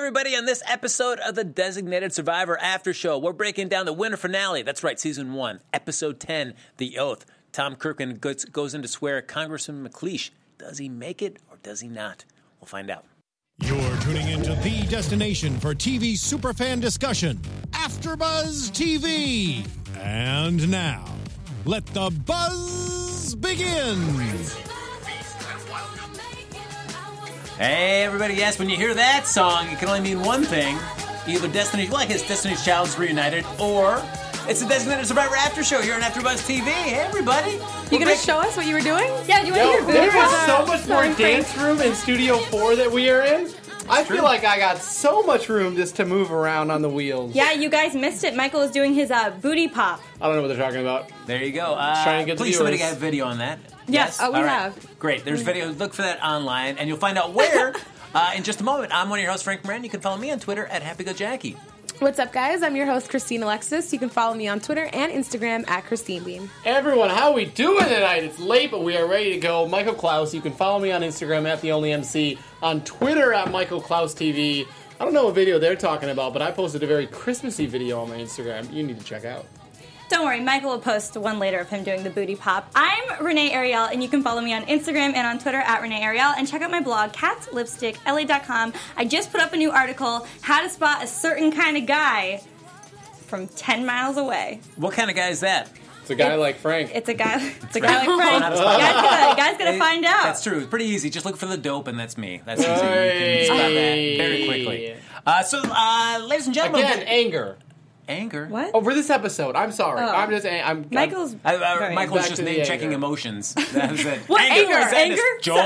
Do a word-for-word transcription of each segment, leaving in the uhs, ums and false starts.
everybody, on this episode of the Designated Survivor After Show. We're breaking down the winter finale. That's right, Season one, Episode ten, The Oath. Tom Kirkman goes, goes in to swear Congressman McLeish. Does he make it or does he not? We'll find out. You're tuning into the destination for T V superfan discussion, AfterBuzz T V. And now, let the buzz begin. Hey, everybody, yes, when you hear that song, it can only mean one thing. Either Destiny, well, I guess Destiny's Child is reunited, or it's the Designated Survivor After Show here on AfterBuzz T V. Hey, everybody. You going to show us what you were doing? Yeah, you want to hear There Boo? is so much more dance room in Studio four that we are in. I feel like I got so much room just to move around on the wheels. Yeah, you guys missed it. Michael is doing his uh, booty pop. I don't know what they're talking about. There you go. Uh, Trying to get the please, somebody viewers. got a video on that. Yes. Oh, we All right. have. Great. There's video. Look for that online, and you'll find out where uh, in just a moment. I'm one of your hosts, Frank Moran. You can follow me on Twitter at HappyGoJackie. What's up, guys? I'm your host, Christine Alexis. You can follow me on Twitter and Instagram at Christine Bean. Everyone, how are we doing tonight? It's late, but we are ready to go. Michael Klaus. You can follow me on Instagram at The Only M C, on Twitter at Michael Klaus T V. I don't know what video they're talking about, but I posted a very Christmassy video on my Instagram. You need to check out. Don't worry, Michael will post one later of him doing the booty pop. I'm Renee Ariel, and you can follow me on Instagram and on Twitter at Renee Ariel, and check out my blog, cats lipstick L A dot com. I just put up a new article, How to Spot a Certain Kind of Guy from ten miles away. What kind of guy is that? It's a guy like Frank. It's a guy, it's a guy like Frank. How to You spot guys gotta, you guys gotta find out. That's true. It's pretty easy. Just look for the dope, and that's me. That's easy. You Hey. can spot that very quickly. Uh, so, uh, ladies and gentlemen, Again, anger. anger. What? Over this episode, I'm sorry. Oh. I'm just, I'm, Michael's I, uh, very- Michael's Back just to the name checking anger. emotions. That was it. What, anger? sadness, Anger? joy,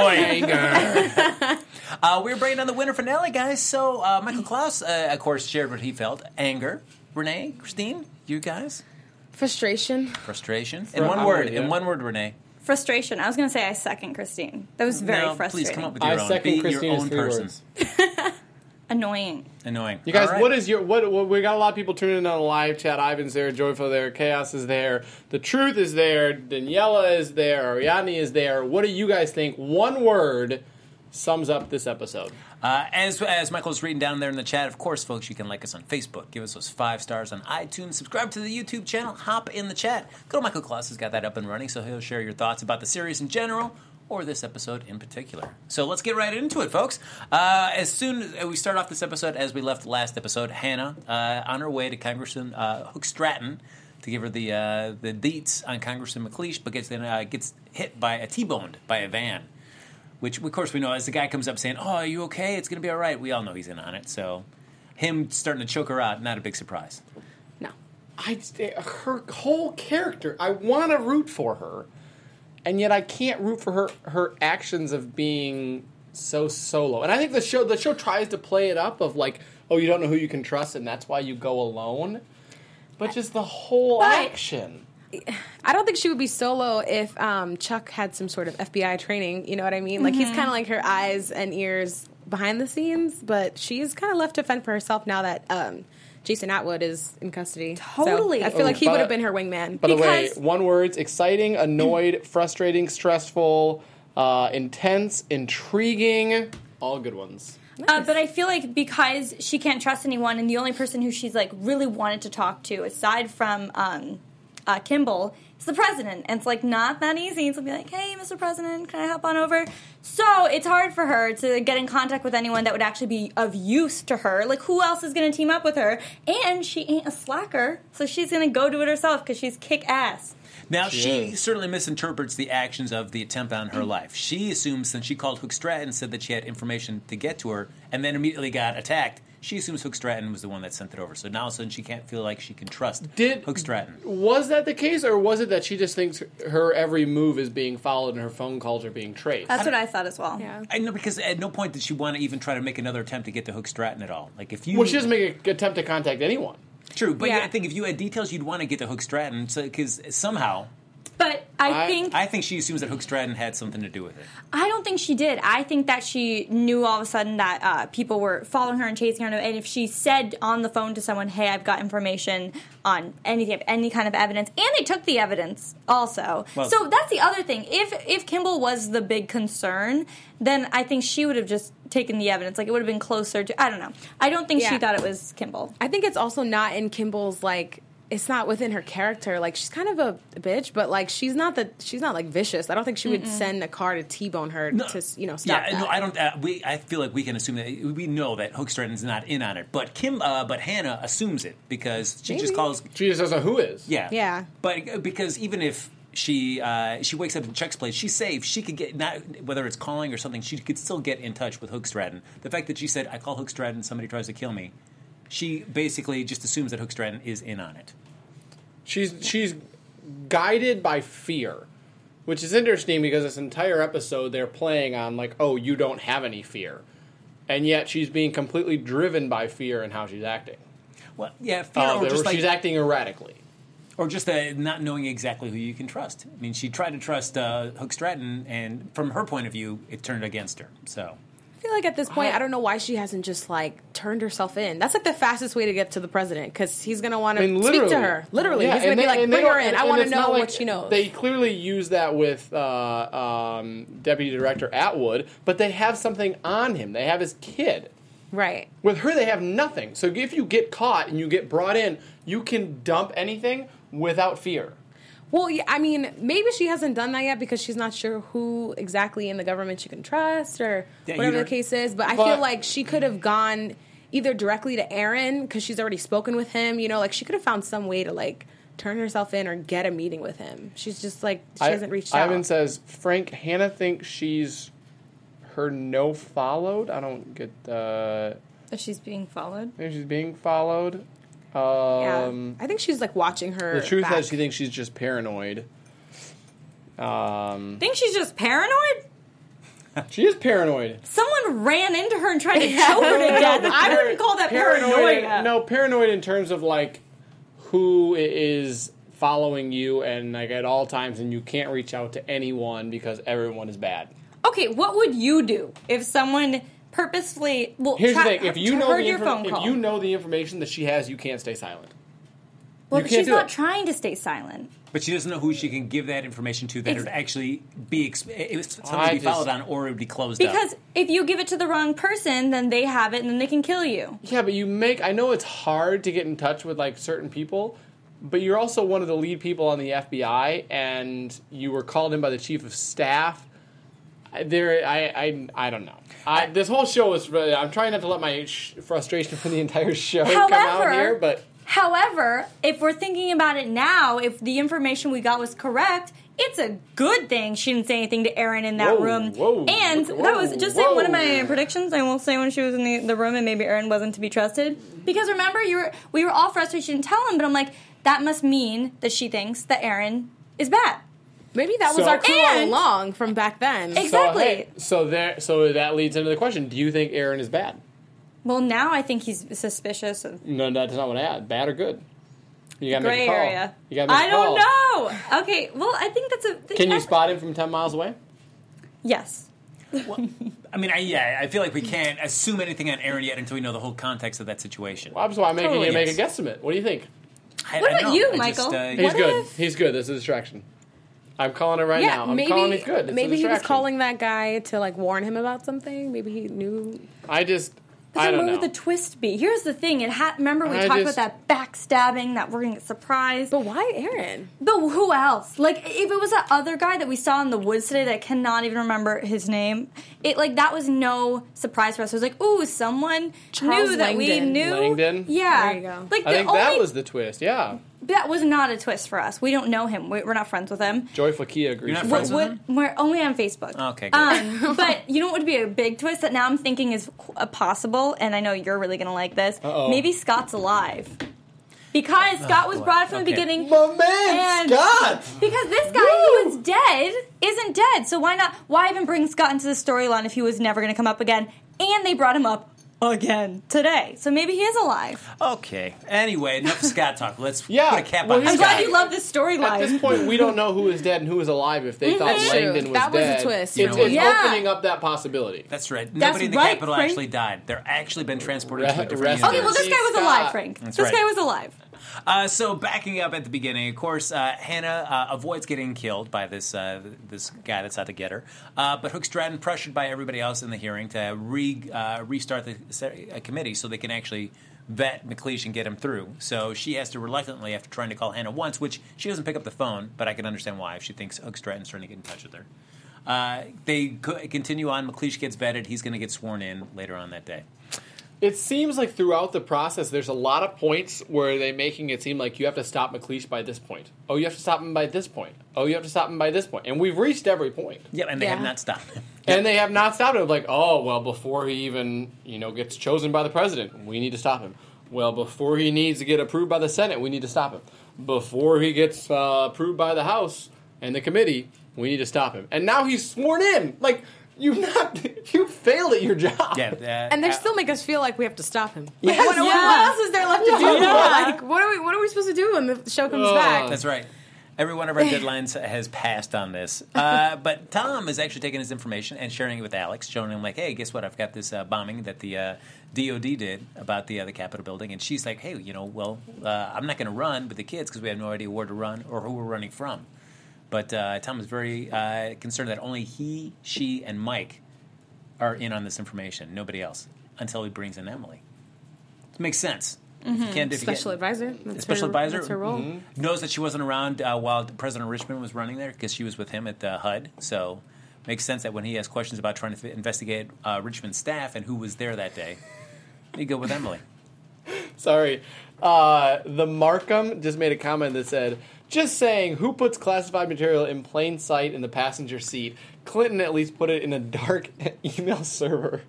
anger. uh, we're bringing on the winter finale, guys. So uh, Michael Klaus, uh, of course, shared what he felt. Anger. Renee, Christine, you guys. Frustration. Frustration. In Fr- one I'm word. with you. In one word, Renee. Frustration. I was gonna say I second Christine. That was very no, frustrating. please come up with your I own. second Be Christina's your own three person. words. Annoying. Annoying. You guys, All right. what is your what, what? We got a lot of people tuning in on the live chat. Ivan's there, Joyful there, Chaos is there, the Truth is there, Daniela is there, Ariadne is there. What do you guys think? One word sums up this episode. Uh, as as Michael's reading down there in the chat, of course, folks, you can like us on Facebook, give us those five stars on iTunes, subscribe to the YouTube channel, hop in the chat. Good old Michael Klaus has got that up and running, so he'll share your thoughts about the series in general or this episode in particular. So let's get right into it, folks. Uh, as soon as we start off this episode, as we left the last episode, Hannah uh, on her way to Congressman uh, Hook Stratton to give her the uh, the deets on Congressman McLeish, but gets then uh, gets hit by a T-boned by a van. Which, of course, we know as the guy comes up saying, "Oh, are you okay? It's going to be all right." We all know he's in on it. So him starting to choke her out, not a big surprise. No. I just, her whole character. I want to root for her, and yet I can't root for her her actions of being so solo. And I think the show the show tries to play it up of like, oh, you don't know who you can trust, and that's why you go alone. But just the whole But- action. I don't think she would be solo if um, Chuck had some sort of F B I training. You know what I mean? Like, he's kind of like her eyes and ears behind the scenes, but she's kind of left to fend for herself now that um, Jason Atwood is in custody. So Totally. I feel Oh, like he but- would have been her wingman. By the way, Because- one word, exciting, annoyed, frustrating, stressful, uh, intense, intriguing, all good ones. Uh, but I feel like because she can't trust anyone, and the only person who she's like really wanted to talk to, aside from um, uh, Kimball, is the president. And it's like not that easy to be like, "Hey, Mister President, can I hop on over?" So it's hard for her to get in contact with anyone that would actually be of use to her. Like, who else is going to team up with her? And she ain't a slacker, so she's going to go do it herself because she's kick ass. Now, she, She is. certainly misinterprets the actions of the attempt on her life. She assumes, since she called Hook Stratton and said that she had information to get to her, and then immediately got attacked, she assumes Hook Stratton was the one that sent it over. So now all of a sudden she can't feel like she can trust Did- Hook Stratton. Was that the case, or was it that she just thinks her every move is being followed and her phone calls are being traced? That's what I thought as well. Yeah. I know, because at no point did she want to even try to make another attempt to get to Hook Stratton at all. Like, if you... Well, she doesn't make an attempt to contact anyone. True, but Yeah. yeah, I think if you had details, you'd want to get to Hook Stratton, because somehow... But I, I- think I think she assumes that Hook Stratton had something to do with it. I don't think she did. I think that she knew all of a sudden that uh, people were following her and chasing her. And if she said on the phone to someone, hey, I've got information on anything, any kind of evidence, and they took the evidence also. Well- so that's the other thing. If if Kimball was the big concern, then I think she would have just taken the evidence. Like, it would have been closer to, I don't know. I don't think she Yeah. thought it was Kimball. I think it's also not in Kimball's, like, it's not within her character. Like, she's kind of a bitch, but, like, she's not the she's not like vicious. I don't think she would send a car to T-bone her to, you know, stop Yeah, that. no, I don't. Uh, we, I feel like we can assume that we know that Hook Stratton's not in on it, but Kim, uh, but Hannah assumes it because she just Maybe. calls. She just doesn't know who is. Yeah, Yeah. But uh, because even if she uh, she wakes up and checks place, she's safe. She could get not whether it's calling or something. She could still get in touch with Hook Stratton. The fact that she said, "I call Hook Stratton, somebody tries to kill me," she basically just assumes that Hook Stratton is in on it. She's she's guided by fear, which is interesting because this entire episode they're playing on like, oh, you don't have any fear, and yet she's being completely driven by fear in how she's acting. Well, yeah, fear Uh, or there- just like she's acting erratically. Or just uh, not knowing exactly who you can trust. I mean, she tried to trust uh, Hook Stratton, and from her point of view, it turned against her. So, I feel like at this point, I don't know why she hasn't just, like, turned herself in. That's, like, the fastest way to get to the president, because he's going to want I mean, to speak literally. to her. Literally. Yeah, he's going and to be they- like, and they bring her don't- in. and- I and want to it's know not like- what she knows. They clearly use that with uh, um, Deputy Director Atwood, but they have something on him. They have his kid. right. With her, they have nothing. So if you get caught and you get brought in, you can dump anything without fear. Well, yeah, I mean, maybe she hasn't done that yet because she's not sure who exactly in the government she can trust or Yeah, whatever you the case is. But I But- feel like she could have gone either directly to Aaron because she's already spoken with him. You know, like she could have found some way to like turn herself in or get a meeting with him. She's just like she I- hasn't reached out. Ivan says, Frank, Hannah thinks she's her no followed. I don't get the. That she's being followed. Maybe she's being followed. yeah, Um, I think she's like watching her. the truth back. is, she thinks she's just paranoid. Um, Think she's just paranoid? she is paranoid. Someone ran into her and tried to choke her to death. I wouldn't call that paranoia. No, paranoid in terms of like who is following you and like at all times, and you can't reach out to anyone because everyone is bad. Okay, what would you do if someone purposefully well Here's tra- the thing: if you know heard the your infor- phone if call, you know the information that she has, you can't stay silent. well, you but can't she's do not it. trying to stay silent. but she doesn't know who she can give that information to that Ex- would actually be ex- it was something I to be just- followed on, or it would be closed Because up. if you give it to the wrong person, then they have it and then they can kill you. Yeah, but you make. I know it's hard to get in touch with like certain people, but you're also one of the lead people on the F B I, and you were called in by the chief of staff. I- There, I, I, I don't know. I, this whole show is. Really, I'm trying not to let my sh- frustration from the entire show come out However- here, but However, if we're thinking about it now, if the information we got was correct, it's a good thing she didn't say anything to Erin in that Whoa, room. whoa, and whoa, that was just saying one of my whoa. predictions. I won't say when she was in the, the room and maybe Erin wasn't to be trusted. Because remember, you were we were all frustrated she didn't tell him, but I'm like, that must mean that she thinks that Erin is bad. Maybe that was So- our clue all And- along from back then. Ex- so, Exactly. hey, so there, so that leads into the question: do you think Aaron is bad? Well, now I think he's suspicious of No, that's not what I add. Bad or good? You gotta gray make a call. area. You gotta make I a call. don't know. Okay, well, I think that's a. Can you I- spot him from ten miles away? Yes. I mean, I, yeah, I feel like we can't assume anything on Aaron yet until we know the whole context of that situation. Well, that's why I'm making Totally, you make yes. a guesstimate. What do you think? I, What I about know. you, I just, Michael? uh, He's What good. if- He's good. This is a distraction. I'm calling it right yeah, now. I'm maybe calling it good. It's a maybe he was distraction. calling that guy to like warn him about something. Maybe he knew. I just. But I then don't where know. would the twist be? Here's the thing. It ha- remember we I talked just- about that backstabbing, that we're going to get surprised. But why Aaron? But who else? Like, if it was that other guy that we saw in the woods today that I cannot even remember his name, it like that was no surprise for us. It was like, ooh, someone Charles knew that we Langdon. knew. Langdon? Yeah. There you go. Like, I the think only, that was the twist. Yeah. that was not a twist for us. We don't know him. We, we're not friends with him. Joy Flakia agrees. You're not with friends me. with What, him? we're only on Facebook. Okay, good. Um, but you know what would be a big twist that now I'm thinking is qu- uh, possible, and I know you're really going to like this. Uh-oh. Maybe Scott's alive. Because Scott was boy. brought up from Okay. the beginning. My man, And- Scott! Because this guy who is dead isn't dead. So why not? Why even bring Scott into the storyline if he was never going to come up again? And they brought him up again today. So maybe he is alive. Okay. Anyway, enough Scott talk. Let's Yeah, put a cap well, on he's I'm Scott. glad you love this At storyline. this point, we don't know who is dead and who is alive. If they thought That's true. Langdon was That was a dead, twist. it's, You know it's what? Yeah. opening up that possibility. That's right. That's Nobody in the right, Capitol Frank. actually died. They're actually been transported Re- to a different rest- universe. Okay, well, this guy was Scott. alive, Frank. That's this right. guy was alive. Uh, so backing up at the beginning, of course, uh, Hannah uh, avoids getting killed by this uh, this guy that's out to get her. Uh, but Hook Stratton, pressured by everybody else in the hearing to re, uh, restart the uh, committee so they can actually vet McLeish and get him through. So she has to reluctantly, after trying to call Hannah once, which she doesn't pick up the phone, but I can understand why if she thinks Hook Stratton's trying to get in touch with her. Uh, they co- continue on. McLeish gets vetted. He's going to get sworn in later on that day. It seems like throughout the process, there's a lot of points where they're making it seem like you have to stop McLeish by this point. Oh, you have to stop him by this point. Oh, you have to stop him by this point. And we've reached every point. Yep, and they Yeah. have not stopped him. And they have not stopped him. Like, oh, well, before he even, you know, gets chosen by the president, we need to stop him. Well, before he needs to get approved by the Senate, we need to stop him. Before he gets uh, approved by the House and the committee, we need to stop him. And now he's sworn in. Like, you not you failed at your job. Yeah, uh, And they uh, still make us feel like we have to stop him. Yes, Like, what, what- yeah. what else is there left to do? Yeah. Like, what are we? What are we supposed to do when the show comes Uh, back? That's right. Every one of our deadlines has passed on this. Uh, but Tom is actually taking his information and sharing it with Alex, showing him, like, hey, guess what? I've got this uh, bombing that the uh, D O D did about the, uh, the Capitol building. And she's like, hey, you know, well, uh, I'm not going to run with the kids because we have no idea where to run or who we're running from. But uh, Tom is very uh, concerned that only he, she, and Mike are in on this information, nobody else, until he brings in Emily. It makes sense. If you can't, if you Special get- advisor. That's Special her, advisor? That's her role. Mm-hmm. knows that she wasn't around uh, while President Richmond was running there because she was with him at the H U D. So makes sense that when he has questions about trying to f- investigate uh, Richmond's staff and who was there that day, you go with Emily. Sorry. Uh, the Markham just made a comment that said, just saying, who puts classified material in plain sight in the passenger seat? Clinton at least put it in a dark email server.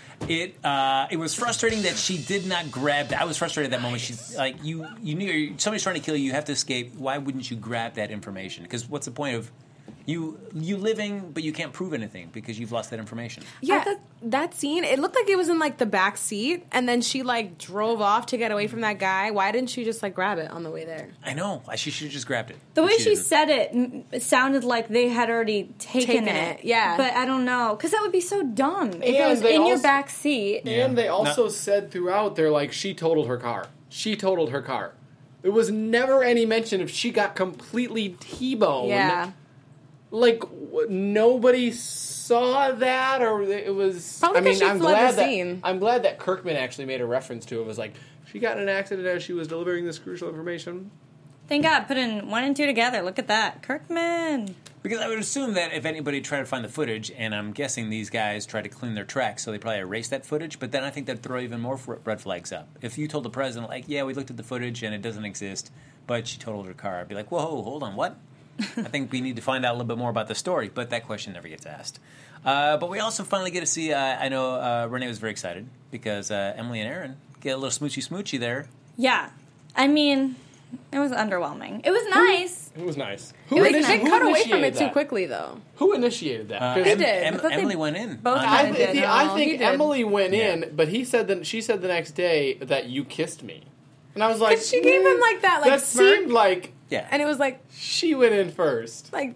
It uh, it was frustrating that she did not grab that. I was frustrated at that moment. She's like, you you knew somebody's trying to kill you. You have to escape. Why wouldn't you grab that information? Because what's the point of you you living, but you can't prove anything because you've lost that information. Yeah, that, that scene, it looked like it was in, like, the back seat, and then she, like, drove off to get away from that guy. Why didn't she just, like, grab it on the way there? I know. She should have just grabbed it. The But way she didn't. said it, m- it sounded like they had already taken, Taken it. it, yeah. But I don't know. Because that would be so dumb. If it And was they in your also- back seat. Yeah. And they also No. said throughout, they're like, she totaled her car. She totaled her car. There was never any mention of she got completely T-boned. Yeah. Like, w- nobody saw that, or it was... Probably I mean, 'cause she I'm fled glad the that, scene. I'm glad that Kirkman actually made a reference to it. It was like, she got in an accident as she was delivering this crucial information. Thank God, putting one and two together. Look at that. Kirkman. Because I would assume that if anybody tried to find the footage, and I'm guessing these guys tried to clean their tracks, so they probably erased that footage, but then I think that'd throw even more f- red flags up. If you told the president, like, yeah, we looked at the footage and it doesn't exist, but she totaled her car, I'd be like, whoa, hold on, what? I think we need to find out a little bit more about the story, but that question never gets asked. Uh, but we also finally get to see, uh, I know uh, Renee was very excited, because uh, Emily and Aaron get a little smoochy-smoochy there. Yeah. I mean, it was underwhelming. It was nice. It was nice. It was, initi- they who cut away from initiated it too that? quickly, though. Who initiated that? Uh, 'Cause- He Em- did. Em- I thought they Emily went in. both on had it. I, Kinda th- did. I No, he think did. Emily went Yeah. in, but he said that she said the next day that you kissed me, and I was like, she gave him, like, that, like, that smirk. seemed like Yeah. And it was like, she went in first. like,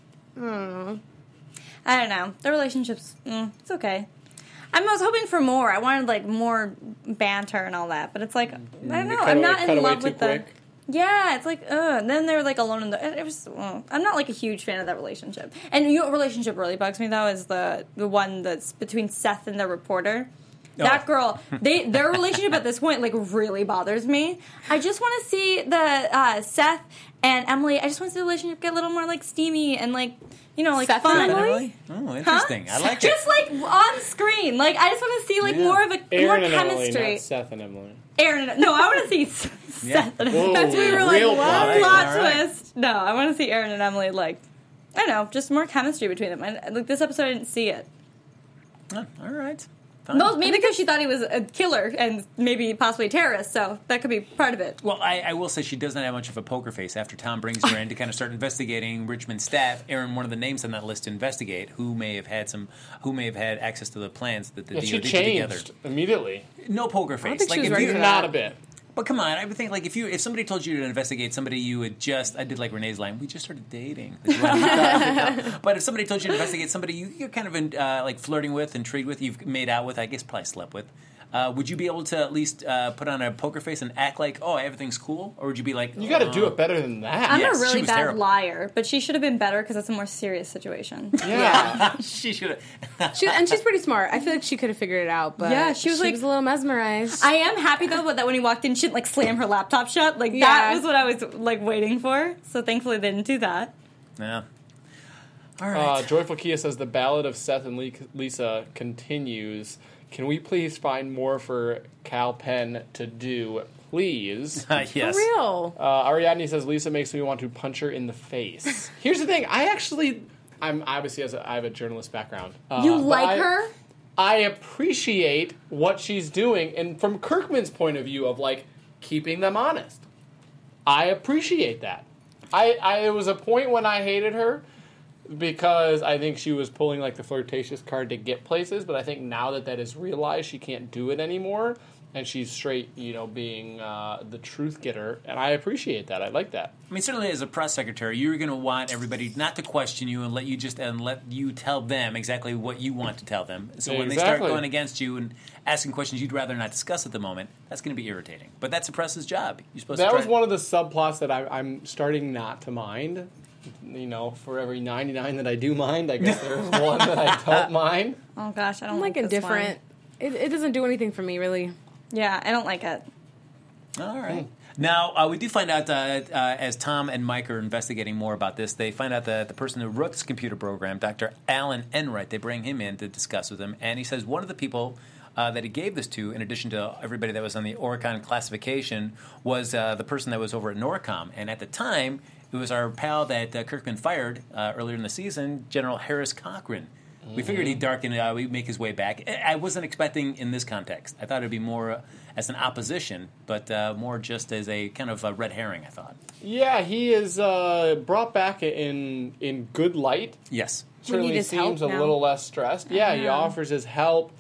I don't know. I don't know. The relationship's, mm, it's okay. I was hoping for more. I wanted, like, more banter and all that. But it's like, I don't know. cut I'm away- not cut in away love too with the... quick. Yeah, it's like, ugh. And then they're, like, alone in the... It was, uh, I'm not, like, a huge fan of that relationship. And you know what relationship really bugs me, though, is the, the one that's between Seth and the reporter. That Oh. girl, they their relationship at this point, like, really bothers me. I just want to see the uh, Seth and Emily, I just want to see the relationship get a little more, like, steamy and, like, you know, like, Seth fun. and Emily? Emily? Oh, interesting. Huh? I like Just it. like on screen. Like I just want to see like Yeah. more of a Aaron more and chemistry. Emily, not Seth and Emily. Aaron, and, no, I want to see S- Yeah. Seth. And Whoa, That's what we were like. real What plot. All plot right, all right. twist? No, I want to see Aaron and Emily like. I don't know, just more chemistry between them. And like this episode, I didn't see it. Oh, all right. fine. Well, maybe because she thought he was a killer and maybe possibly a terrorist, so that could be part of it. Well, I, I will say she doesn't have much of a poker face after Tom brings her in to kind of start investigating Richmond's staff. Aaron, one of the names on that list to investigate, who may have had some, who may have had access to the plans that the Yeah, D O she D put together. changed immediately. No poker don't face. think she was if ready you- for Not that. a bit. But come on, I would think like if you if somebody told you to investigate somebody you had just I did like Renee's line, we just started dating. But if somebody told you to investigate somebody you, you're kind of in, uh, like flirting with, intrigued with, you've made out with, I guess probably slept with. Uh, would you be able to at least uh, put on a poker face and act like, oh, everything's cool? Or would you be like, You got to uh, do it better than that. I'm Yes, a she really was bad terrible. liar, but she should have been better because it's a more serious situation. yeah. She should have. She, and she's pretty smart. I feel like she could have figured it out, but Yeah, she was like- a little mesmerized. I am happy though that when he walked in, she didn't like slam her laptop shut. Like Yeah. that was what I was like waiting for. So thankfully they didn't do that. Yeah. All right. Uh, Joyful Kia says the Ballad of Seth and Le- Lisa continues. Can we please find more for Cal Penn to do, please? Uh, yes. For real. Uh, Ariadne says Lisa makes me want to punch her in the face. Here's the thing. I actually, I'm obviously as a, I have a journalist background. Uh, You but like I- her? I appreciate what she's doing, and from Kirkman's point of view of like keeping them honest, I appreciate that. I, I it was a point when I hated her because I think she was pulling like the flirtatious card to get places, but I think now that that is realized, she can't do it anymore, and she's straight, you know, being uh, the truth getter, and I appreciate that. I like that. I mean, certainly as a press secretary, you're going to want everybody not to question you and let you just and let you tell them exactly what you want to tell them. So when they start Exactly. going against you and asking questions you'd rather not discuss at the moment, that's going to be irritating. But that's a press's job. You're supposed That to try was one of the subplots that I, I'm starting not to mind. You know, for every ninety-nine that I do mind, I guess there's one that I don't mind. Oh gosh, I don't I'm like like this indifferent. It, it doesn't do anything for me, really. one. Yeah, I don't like it. All right. Now, uh, we do find out, uh, uh, as Tom and Mike are investigating more about this, they find out that the person who wrote this computer program, Doctor Alan Enright, they bring him in to discuss with him, and he says one of the people uh, that he gave this to, in addition to everybody that was on the Oricon classification, was uh, the person that was over at Norcom. And at the time, it was our pal that uh, Kirkman fired uh, earlier in the season, General Harris Cochran. We figured he'd darken it out, he'd make his way back. I I wasn't expecting in this context. I thought it'd be more uh, as an opposition, but uh, more just as a kind of a red herring, I thought. Yeah, he is uh, brought back in in good light. Yes. Certainly need his help seems a now. little less stressed. Yeah, he offers his help.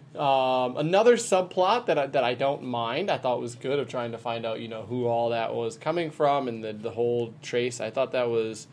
Um, another subplot that I, that I don't mind. I thought was good of trying to find out, you know, who all that was coming from and the the whole trace. I thought that was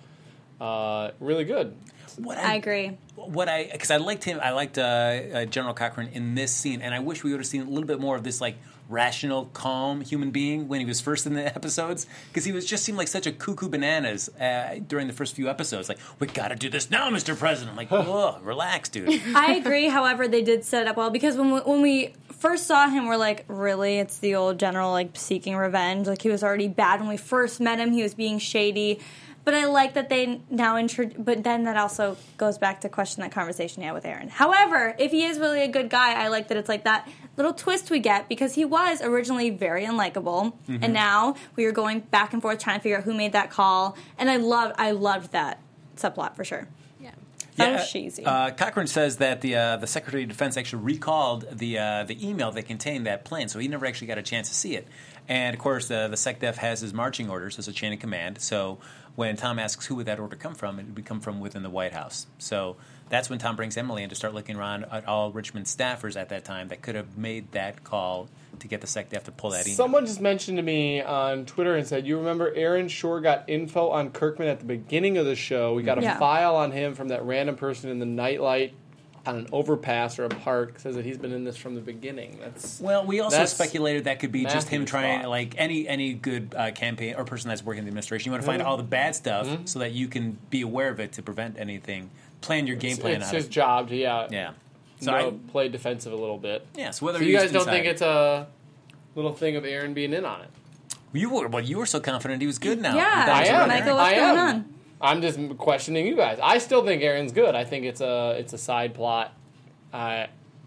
uh, really good. What I agree. What I because I liked him. I liked uh, uh, General Cochran in this scene, and I wish we would have seen a little bit more of this like rational, calm human being when he was first in the episodes, because he was just seemed like such a cuckoo bananas uh, during the first few episodes. Like, we got to do this now, Mister President. I'm like, oh, relax, dude. I agree. However, they did set it up well because when we, when we first saw him, we're like, really? It's the old general like seeking revenge. Like he was already bad when we first met him. He was being shady. But I like that they now intro. But then that also goes back to question that conversation you had with Aaron. However, if he is really a good guy, I like that it's like that little twist we get because he was originally very unlikable, Mm-hmm. and now we are going back and forth trying to figure out who made that call. And I love, I loved that subplot for sure. Yeah. That was cheesy. Uh, Cochran says that the uh, the Secretary of Defense actually recalled the uh, the email that contained that plan, so he never actually got a chance to see it. And of course, uh, the SecDef has his marching orders as a chain of command. So when Tom asks who would that order come from, it would come from within the White House. So that's when Tom brings Emily in to start looking around at all Richmond staffers at that time that could have made that call to get the SecDef to pull that email. Someone just mentioned to me on Twitter and said, you remember Aaron Shore got info on Kirkman at the beginning of the show. We got a Yeah. file on him from that random person in the nightlight on an overpass or a park. Says that he's been in this from the beginning. That's Well, we also That's speculated that could be just him Matthew's trying, thought. like any any good uh, campaign or person that's working in the administration. You want to find Mm-hmm. all the bad stuff so that you can be aware of it to prevent anything. Plan your game plan it's on his it. job to yeah, Yeah. you So know, I, play defensive a little bit. yeah. So whether So you guys used to don't think decide- it's a little thing of Aaron being in on it? you were well, you were so confident he was good now. Yeah. You thought I it was am. right. Michael, what's I going am. on? I'm just questioning you guys. I still think Aaron's good. I think it's a it's a side plot. Uh,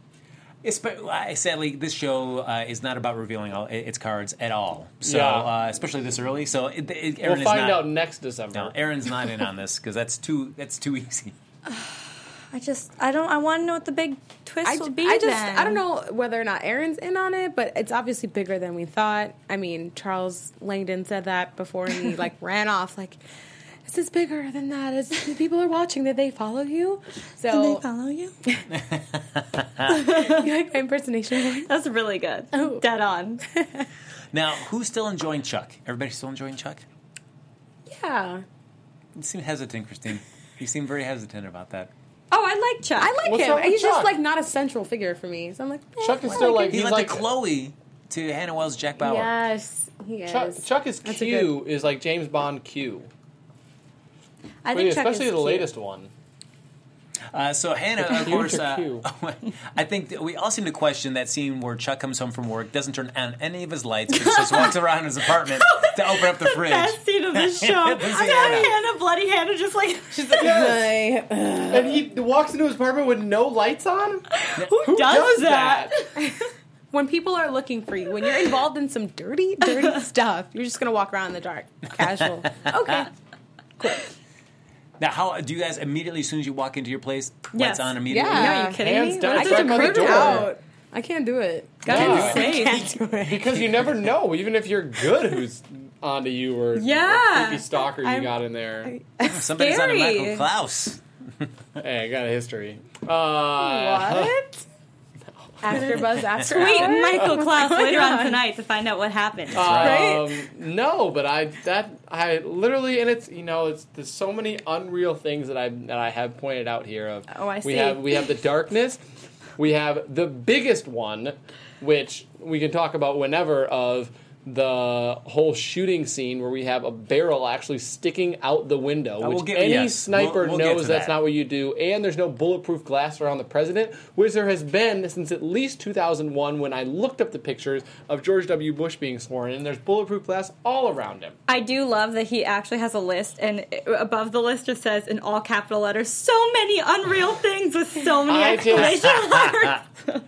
It's, but I- sadly, this show uh, is not about revealing all its cards at all. So, Yeah. uh, especially this early. So, it, it, Aaron we'll is find not, out next December. No, Aaron's not in on this because that's too that's too easy. I just, I don't, I want to know what the big twist I, will be. I just, then. I don't know whether or not Aaron's in on it, but it's obviously bigger than we thought. I mean, Charles Langdon said that before he like ran off. Like, this is bigger than that. It's, the people are watching. Did they follow you? So Can they follow you? You like my impersonation? That's really good. Oh. Dead on. Now, who's still enjoying Chuck? Everybody still enjoying Chuck? Yeah, You seem hesitant, Christine. You seem very hesitant about that. Oh, I like Chuck. I like What's him. wrong with He's just Chuck? like not a central figure for me. So I'm like, eh, Chuck is I still like like him. He's he's like, like the Chloe to Hannah Wells' Jack Bauer. Yes, he is. Chuck, Chuck is That's a Q is like James Bond Q. I Wait, think Chuck especially is the cute. latest one. Uh, so Hannah, of Q course, to uh, Q. I think that we all seem to question that scene where Chuck comes home from work, doesn't turn on any of his lights, but just walks around his apartment to open up the fridge. Best scene of the show. This is I got Hannah. Hannah, bloody Hannah, just like Yes. And he walks into his apartment with no lights on? who, does, does that? When people are looking for you, when you're involved in some dirty, dirty stuff, you're just gonna walk around in the dark, casual. Okay, Now, how do you guys immediately, as soon as you walk into your place, Yes. lights on immediately? Yeah. Are you kidding Hands me? down. What It's is right it by the creeped door. out? I can't do it. Gotta No. be I safe. can't do it. Because you never know, even if you're good, who's onto you or Yeah. a creepy stalker you I'm- got in there. Somebody's on a Scary. Michael Klaus. Hey, I got a history. Uh, What? After Buzz after Tweet hours? Michael Klaus What's later going on on? tonight to find out what happened. Um, no, but I that I literally and it's you know it's there's so many unreal things that I that I have pointed out here. Of Oh, I we see. have we have the darkness, we have the biggest one, which we can talk about whenever of the whole shooting scene where we have a barrel actually sticking out the window, Uh, which we'll get- any yes, sniper we'll- we'll get knows to that's that. not what you do, and there's no bulletproof glass around the president, which there has been since at least two thousand one when I looked up the pictures of George W. Bush being sworn in. There's bulletproof glass all around him. I do love that he actually has a list, and above the list just says in all capital letters, so many unreal things with so many I just- exclamation marks.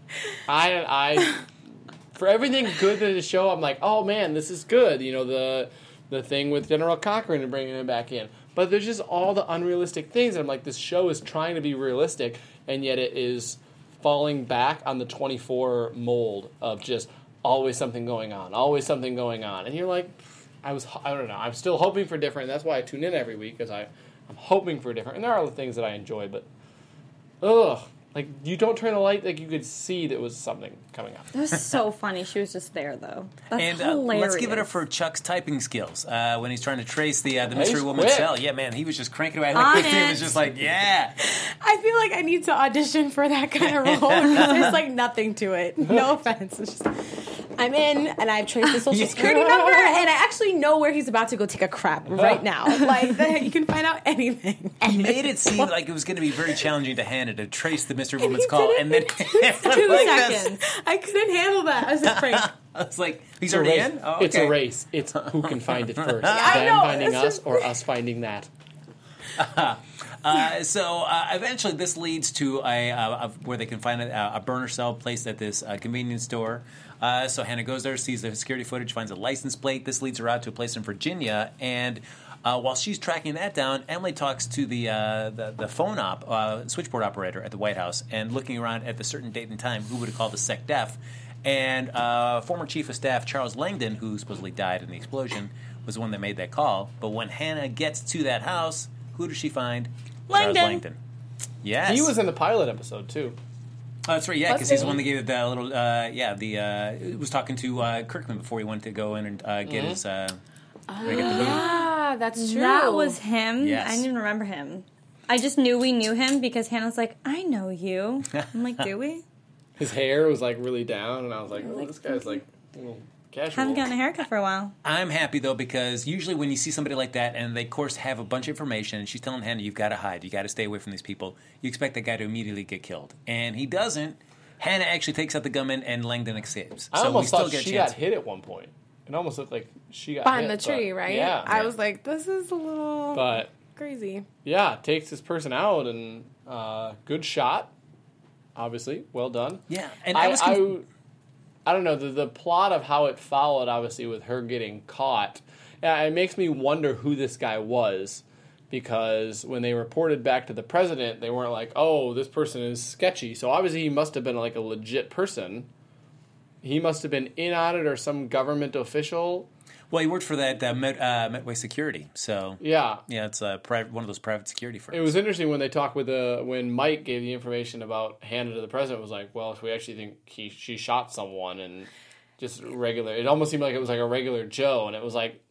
I I for everything good to the show, I'm like, oh man, this is good. You know, the the thing with General Cochran and bringing him back in. But there's just all the unrealistic things. And I'm like, this show is trying to be realistic, and yet it is falling back on the twenty-four mold of just always something going on, always something going on. And you're like, I was, I don't know, I'm still hoping for different. That's why I tune in every week, because I I'm hoping for different. And there are things that I enjoy, but ugh. Like, you don't turn the light, like, you could see that was something coming up. That was so funny. She was just there, though. That's And uh, hilarious. let's give it up for Chuck's typing skills uh, when he's trying to trace the uh, the He's mystery woman's quick. cell. Yeah, man, he was just cranking away. On Like, Christine it. was just like, yeah. I feel like I need to audition for that kind of role because there's like nothing to it. No offense. It's just, I'm in and I've traced the social Yeah. security number and I actually know where he's about to go take a crap right now. Like that, you can find out anything. He made it seem like it was going to be very challenging to Hannah to trace the mystery woman's he call, did it and then in Two like this. seconds. I couldn't handle that. I was afraid. I was like, he's It's a already race. in. Oh, It's a okay. race. It's who can find it first. I Them know, finding it's us just- or us finding that. Uh, so uh, eventually, this leads to a, uh, a where they can find a, a burner cell placed at this uh, convenience store. Uh, so Hannah goes there, sees the security footage, finds a license plate. This leads her out to a place in Virginia, and uh, while she's tracking that down, Emily talks to the uh, the, the phone op uh, switchboard operator at the White House, and looking around at the certain date and time, who would have called the SecDef. And uh, former Chief of Staff Charles Langdon, who supposedly died in the explosion, was the one that made that call. But when Hannah gets to that house, who does she find? Charles Langdon. Langdon. Yes. He was in the pilot episode, too. Oh, that's right, yeah, because Was he's he? the one that gave it the little, uh, yeah, the, uh, was talking to uh, Kirkman before he went to go in and uh, get his, uh, get the boot. Yeah, that's true. That was him. Yes. I didn't remember him. I just knew we knew him because Hannah's like, I know you. I'm like, do we? His hair was, like, really down, and I was like, oh, this guy's, like, a little casual. Haven't gotten a haircut for a while. I'm happy, though, because usually when you see somebody like that and they, of course, have a bunch of information, and she's telling Hannah, you've got to hide, you got to stay away from these people, you expect that guy to immediately get killed. And he doesn't. Hannah actually takes out the gunman, and Langdon escapes. I So we almost still thought get a she chance. got hit at one point. It almost looked like she got behind the hit, tree, but- right? Yeah. I Yeah. was like, this is a little But, crazy. yeah, takes this person out, and uh, good shot, obviously. Well done. Yeah, and I, I was... I, Conf- I don't know, the, the plot of how it followed, obviously, with her getting caught, uh, it makes me wonder who this guy was. because when they reported back to the president, they weren't like, "Oh, this person is sketchy." So obviously, he must have been like a legit person. He must have been in on it or some government official. Well, he worked for that uh, Met, uh, Metway Security, so Yeah, yeah, it's a private, one of those private security firms. it was interesting when they talked with the when Mike gave the information about handed to the president. Was like, well, if we actually think he she shot someone and just regular, it almost seemed like it was like a regular Joe, and it was like.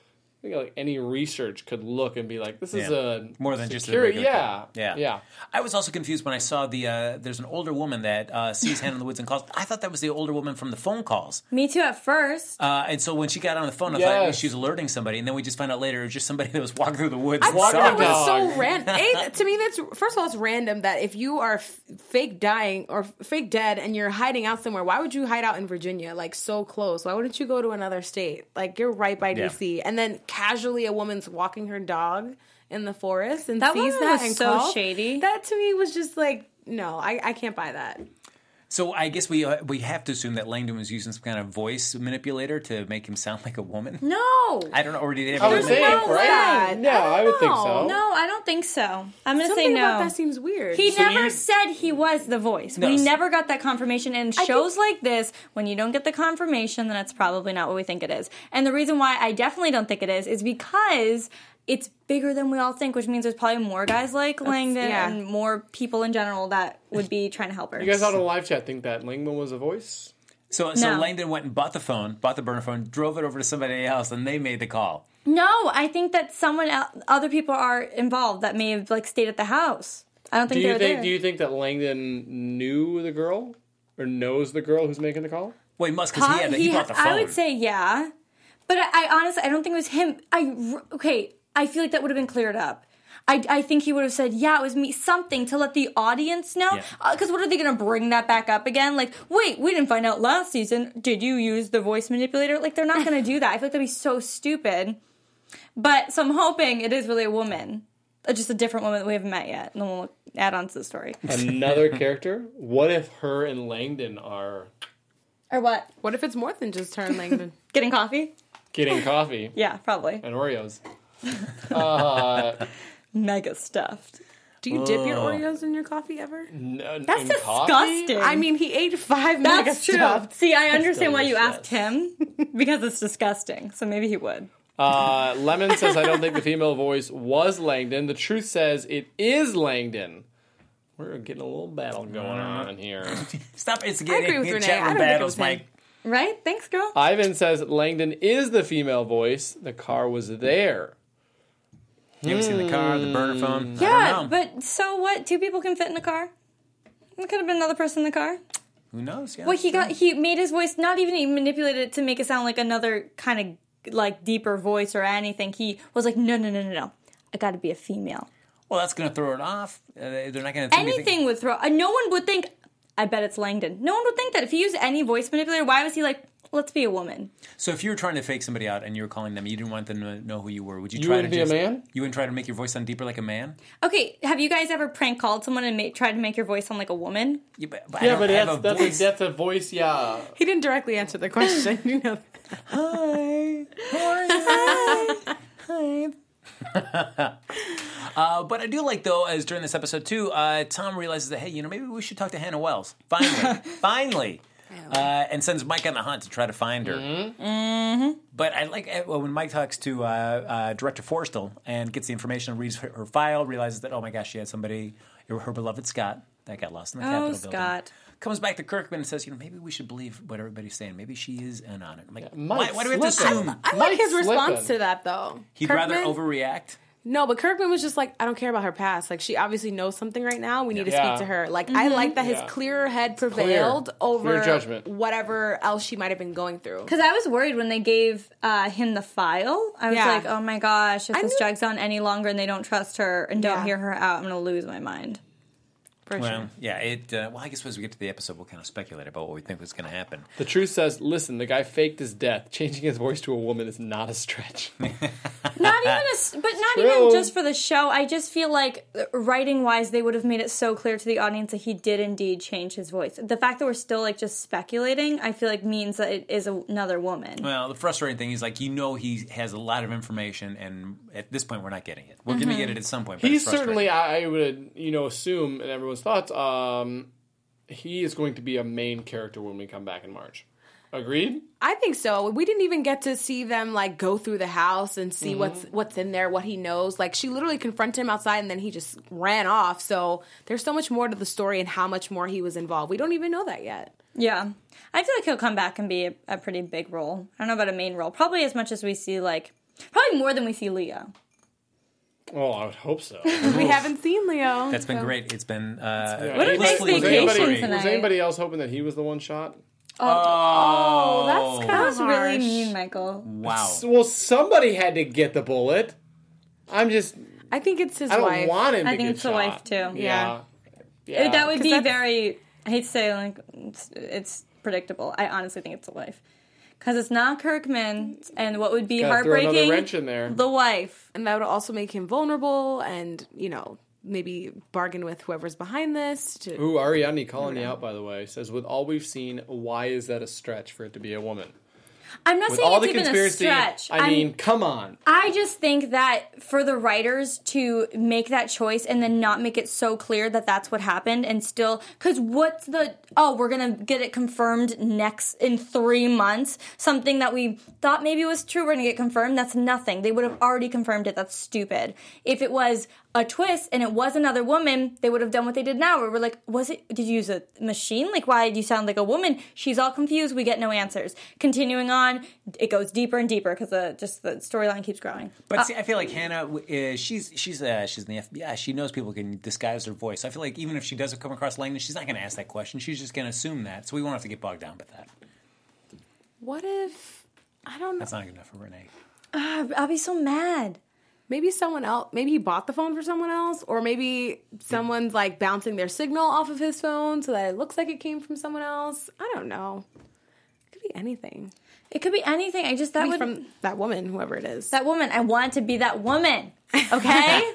I think like any research could look and be like, this is Yeah. a More than just a security- regular yeah, guy. Yeah. yeah. I was also confused when I saw the, uh, there's an older woman that uh, sees Hannah in the Woods and calls. I thought that was the older woman from the phone calls. Me too at first. Uh, and so when she got on the phone, I Yes. thought she was alerting somebody. And then we just found out later it was just somebody that was walking through the woods. I and thought saw that her. was dog. so random. A, to me, that's first of all, it's random that if you are f- fake dying or fake dead and you're hiding out somewhere, why would you hide out in Virginia, like so close? Why wouldn't you go to another state? Like you're right by Yeah. D C, and then casually a woman's walking her dog in the forest and That sees woman that was and so calls. shady. That to me was just like, no, I, I can't buy that. So I guess we uh, we have to assume that Langdon was using some kind of voice manipulator to make him sound like a woman. No. I don't know. Or did he I would ever think, no right? that. Yeah, I I, would don't think know. so. No, I don't think so. I'm going to say Something no. about that seems weird. He So never you- said he was the voice. No, we s- never got that confirmation. And I shows like this, when you don't get the confirmation, then it's probably not what we think it is. And the reason why I definitely don't think it is is because it's bigger than we all think, which means there's probably more guys like Langdon yeah. and more people in general that would be trying to help her. You guys out in the live chat think that Lingman was a voice? So, so No. Langdon went and bought the phone, bought the burner phone, drove it over to somebody else, and they made the call. No, I think that someone else, other people are involved that may have like stayed at the house. I don't Do think they you were think? there. Do you think that Langdon knew the girl or knows the girl who's making the call? Well, he must because he, had, he, He- bought the phone. I would say yeah, but I, I honestly I don't think it was him. I okay. I feel like that would have been cleared up. I, I think he would have said, yeah, it was me, something to let the audience know. Yeah. Because what are they going to bring that back up again? Like, wait, we didn't find out last season. Did you use the voice manipulator? Like, they're not going to do that. I feel like that'd be so stupid. But so I'm hoping it is really a woman. Uh, Just a different woman that we haven't met yet. And then we'll add on to the story. Another character? What if her and Langdon are Or what? What if it's more than just her and Langdon? Getting coffee? getting coffee Yeah, probably. and Oreos? Uh, Mega stuffed. Do you dip your Oh. Oreos in your coffee ever? n- That's in disgusting. coffee? I mean, he ate five mega That's true. stuffed. See, I understand why you delicious. asked him because it's disgusting. So maybe he would. Uh, Lemon says, I don't think the female voice was Langdon. The truth says it is Langdon. We're getting a little battle going on here. Stop instigating I agree with Renee. chat I room don't think it battles, was him. Mike. Right? Thanks, girl. Ivan says Langdon is the female voice. The car was there. You haven't seen the car, the burner phone? I Yeah, don't know. but so what? Two people can fit in a car. There could have been another person in the car. Who knows? Yeah. Well, he got he made his voice not even he manipulated it to make it sound like another kind of like deeper voice or anything. He was like, no, no, no, no, no. I got to be a female. Well, that's going to throw it off. Uh, they're not going to Anything would throw. Uh, no one would think. I bet it's Langdon. No one would think that if he used any voice manipulator. Why was he like, let's be a woman? So if you were trying to fake somebody out and you were calling them, you didn't want them to know who you were. Would you, You try wouldn't to be a just, man? You wouldn't try to make your voice sound deeper like a man? Okay, have you guys ever prank called someone and made, tried to make your voice sound like a woman? Yeah, but, but I Yeah, don't but have that's, a that's, a, voice. that's a voice, yeah. He didn't directly answer the question. You know. Hi. Hi. Hi. uh, but I do like, though, as during this episode, too, uh, Tom realizes that, hey, you know, maybe we should talk to Hannah Wells. Finally. Finally. Uh, and sends Mike on the hunt to try to find her. Mm-hmm. Mm-hmm. But I like uh, when Mike talks to uh, uh, Director Forstall and gets the information, reads her, her file, realizes that, oh my gosh, she had somebody, her beloved Scott, that got lost in the Oh, Capitol Scott. building. Comes back to Kirkman and says, you know, maybe we should believe what everybody's saying. Maybe she is in on it. I'm like, why, Mike's why do we have to slipping. assume? I like Mike's his response slipping. to that, though. He'd Kirkman- rather overreact? No, but Kirkman was just like, I don't care about her past. Like, she obviously knows something right now. We need to Yeah. speak to her. Like, I like that his Yeah. clearer head prevailed Clear. over Clear judgment. whatever else she might have been going through. Because I was worried when they gave uh, him the file. I was Yeah. like, oh my gosh, if I this knew- drags on any longer and they don't trust her and don't Yeah. hear her out, I'm going to lose my mind. For Well, sure. yeah, it. Uh, well, I guess as we get to the episode, we'll kind of speculate about what we think was going to happen. The truth says, listen, the guy faked his death. Changing his voice to a woman is not a stretch. Not not even a, but not True. even just for the show. I just feel like writing wise, they would have made it so clear to the audience that he did indeed change his voice. The fact that we're still like just speculating, I feel like means that it is a, another woman. Well, the frustrating thing is, like, you know, he has a lot of information, and at this point, we're not getting it. We're Mm-hmm. going to get it at some point. But He's it's frustrating. certainly, I would, you know, assume, in everyone's thoughts, um, he is going to be a main character when we come back in March. Agreed? I think so. We didn't even get to see them like go through the house and see Mm-hmm. what's what's in there, what he knows. Like she literally confronted him outside and then he just ran off. So there's so much more to the story and how much more he was involved. We don't even know that yet. Yeah. I feel like he'll come back and be a, a pretty big role. I don't know about a main role. Probably as much as we see, like, probably more than we see Leo. Oh, I would hope so. We haven't seen Leo. That's been so- great. It's been. Uh, What a nice blissfully was vacation anybody, tonight. was anybody else hoping that he was the one shot? Oh, that's kind That of was really mean, Michael. Wow. Well, somebody had to get the bullet. I'm just, I think it's his I don't wife. want him to I think get it's the shot. wife, too. Yeah. Yeah. Yeah. That would 'Cause be that's- very, I hate to say, like, it's, it's predictable. I honestly think it's the wife. Because it's not Kirkman, and what would be Gotta throw another heartbreaking, wrench in there. the wife. And that would also make him vulnerable and, you know, maybe bargain with whoever's behind this. To, Ooh, Ariadne calling you out, by the way, says, with all we've seen, why is that a stretch for it to be a woman? I'm not With saying all it's the even a conspiracy, stretch. I I'm- mean, come on. I just think that for the writers to make that choice and then not make it so clear that that's what happened and still, because what's the, oh, we're going to get it confirmed next, in three months, something that we thought maybe was true, we're going to get confirmed, that's nothing. They would have already confirmed it, that's stupid. If it was a twist and it was another woman, they would have done what they did now, where we're like, was it, did you use a machine? Like, why did you sound like a woman? She's all confused, we get no answers. Continuing on, it goes deeper and deeper because the, just the storyline keeps growing. But see, I feel like Hannah, uh, she's she's uh, she's in the F B I. She knows people can disguise their voice. I feel like even if she doesn't come across Langdon, she's not going to ask that question. She's just going to assume that. So we won't have to get bogged down with that. what if, I don't know, That's not good enough for Renee. Ah, I'll be so mad. maybe someone else, maybe he bought the phone for someone else, or maybe someone's like bouncing their signal off of his phone so that it looks like it came from someone else. I don't know. It could be anything. It could be anything. I just, that Maybe would, from that woman, whoever it is. that woman, I want to be that woman. Okay?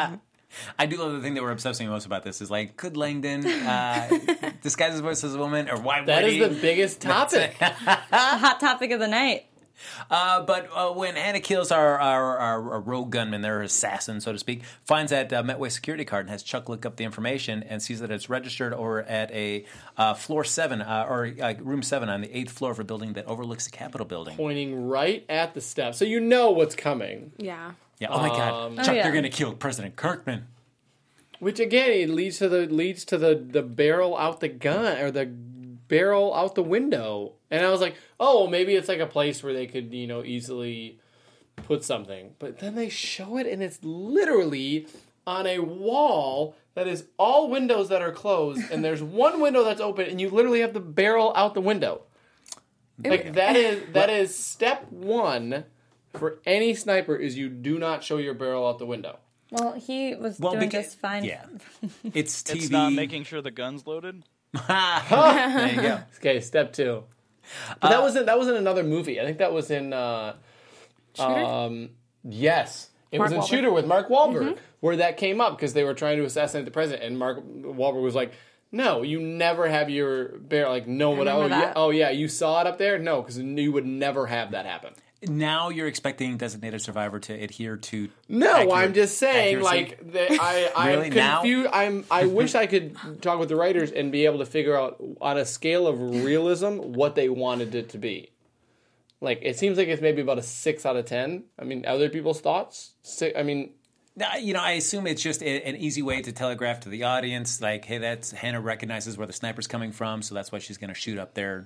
I do love the thing that we're obsessing most about this is like, could Langdon uh, disguise his voice as a woman, or why That would is he? the biggest topic. The hot topic of the night. Uh, but uh, when Hannah kills our, our, our, our rogue gunman, their assassin, so to speak, finds that uh, Metway security card and has Chuck look up the information and sees that it's registered over at a uh, floor seven uh, or uh, room seven on the eighth floor of a building that overlooks the Capitol building. Pointing right at the steps. So you know what's coming. yeah. Yeah. Oh my God, Chuck! Oh, yeah. They're going to kill President Kirkman. Which again, it leads to the leads to the, the barrel out the gun or the barrel out the window. And I was like, oh, maybe it's like a place where they could, you know, easily put something. But then they show it and it's literally on a wall that is all windows that are closed and there's one window that's open and you literally have the barrel out the window. Like that is that is step one for any sniper is you do not show your barrel out the window. Well, he was Well, doing because- just fine. Yeah, it's T V. It's not making sure the gun's loaded. There you go. Okay, step two. But that wasn't that was in another movie. I think that was in uh, Shooter? um, yes, it Mark was in Wahlberg. Shooter with Mark Wahlberg, where that came up because they were trying to assassinate the president, and Mark Wahlberg was like, "No, you never have your barrel like no one. Oh remember yeah, that. oh yeah, you saw it up there. No, because you would never have that happen. Now you're expecting Designated Survivor to adhere to. No, accurate I'm just saying, accuracy? like that I, I'm Really? Now? confused. I'm. I wish I could talk with the writers and be able to figure out on a scale of realism what they wanted it to be. Like it seems like it's maybe about a six out of ten. I mean, other people's thoughts. Six, I mean, Now, you know, I assume it's just a, an easy way to telegraph to the audience, like, hey, that's Hannah recognizes where the sniper's coming from, so that's why she's going to shoot up there.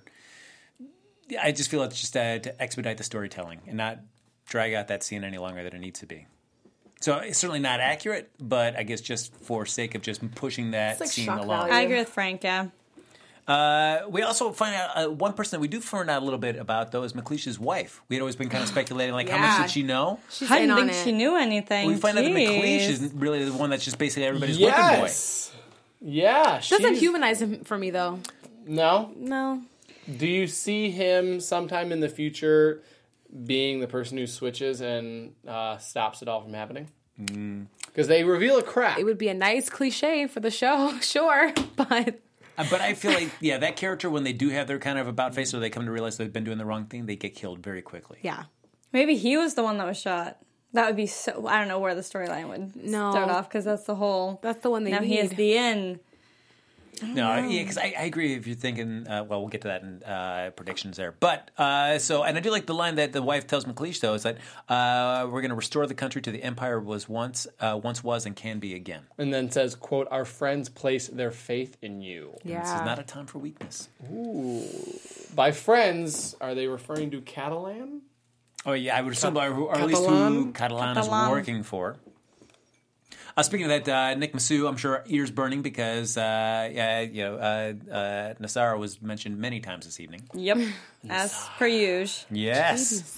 I just feel it's just uh, to expedite the storytelling and not drag out that scene any longer than it needs to be. So it's certainly not accurate, but I guess just for sake of just pushing that It's like scene shock along. value. I agree with Frank, yeah. Uh, we also find out uh, one person that we do find out a little bit about, though, is McLeish's wife. We had always been kind of speculating, like, how much Yeah. did she know? She's I in didn't on think it. she knew anything. We find out that McLeish Jeez. is really the one that's just basically everybody's whipping boy. yes, yeah. Doesn't she's- humanize him for me though. No. No. Do you see him sometime in the future being the person who switches and uh, stops it all from happening? Because mm. they reveal a crack. It would be a nice cliche for the show, sure, but... Uh, but I feel like, yeah, that character, when they do have their kind of about face or they come to realize they've been doing the wrong thing, they get killed very quickly. Yeah. Maybe he was the one that was shot. That would be so... I don't know where the storyline would no. start off, because that's the whole... That's the one they now need. Now he is the in... No, know. yeah, because I, I agree if you're thinking, uh, well, we'll get to that in uh, predictions there. But, uh, so, and I do like the line that the wife tells McLeish, though, is that uh, we're going to restore the country to the empire was once, uh, once was and can be again. And then says, quote, our friends place their faith in you. Yeah. And this is not a time for weakness. Ooh. By friends, are they referring to Catalan? Oh, yeah, I would assume, or, or at least who Catalan, Catalan is working for. Uh, speaking of that, uh, Nick Massou, I'm sure ears burning because uh, yeah, you know uh, uh, Nassar was mentioned many times this evening. Yep, as per usual. Yes.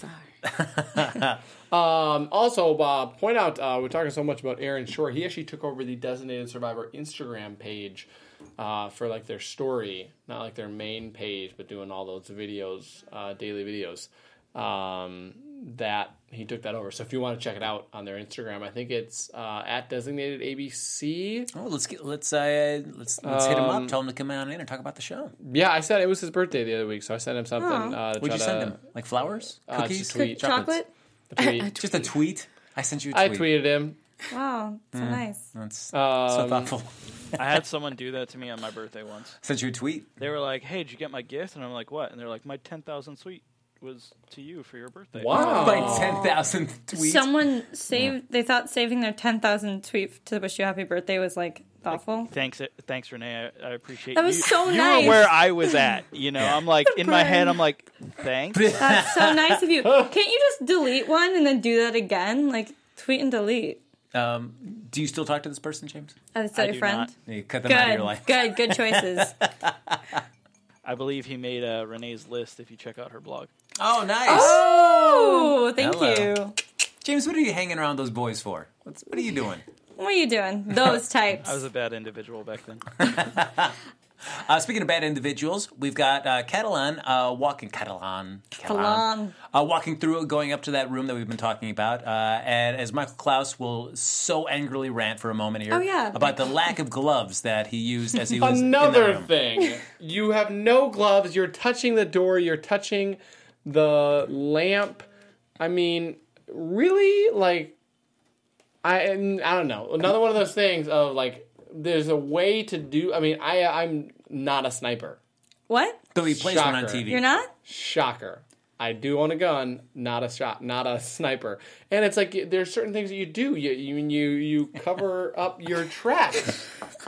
um, also, uh, point out uh, we're talking so much about Aaron Shore. He actually took over the Designated Survivor Instagram page uh, for like their story, not like their main page, but doing all those videos, uh, daily videos. Um, that he took that over. So if you want to check it out on their Instagram, I think it's uh, at Designated A B C. Oh, let's get, let's uh, let's let's um, hit him up. Tell him to come on in and talk about the show. Yeah, I said it was his birthday the other week, so I sent him something. Uh, to What'd you to, send him? Like flowers, uh, cookies, just a tweet. chocolate. A tweet. Just a tweet. I sent you a I tweet. tweeted him. Wow, so mm, nice. That's um, so thoughtful. I had someone do that to me on my birthday once. Sent you a tweet. They were like, "Hey, did you get my gift?" And I'm like, "What?" And they're like, "My ten thousand sweet was to you for your birthday." Wow. My ten thousand tweets. Someone saved, they thought saving their ten thousand tweet to wish you happy birthday was like thoughtful. Like, thanks, thanks, Renee. I, I appreciate that you. was so you nice. You were where I was at. You know, I'm like, in my head, I'm like, thanks. That's so nice of you. Can't you just delete one and then do that again? Like, tweet and delete. Um, do you still talk to this person, James? Oh, is that I your do friend? not. You cut them good, out of your life. Good, good choices. I believe he made uh, Renee's list if you check out her blog. Oh, nice. Oh, thank Hello. you. James, what are you hanging around those boys for? What's, what are you doing? What are you doing? Those types. I was a bad individual back then. uh, speaking of bad individuals, we've got uh, Catalan uh, walking Catalan, Catalan. Uh, walking through, going up to that room that we've been talking about, uh, and as Michael Klaus will so angrily rant for a moment here oh, yeah. about the lack of gloves that he used as he was Another in the room. thing, you have no gloves. You're touching the door. You're touching the lamp. I mean, really, like. I I don't know. Another one of those things of like, there's a way to do. I mean, I I'm not a sniper. What? Though he plays Shocker. one on T V. You're not? Shocker. I do own a gun, not a shot, not a sniper. And it's like there's certain things that you do. You you you, you cover up your tracks.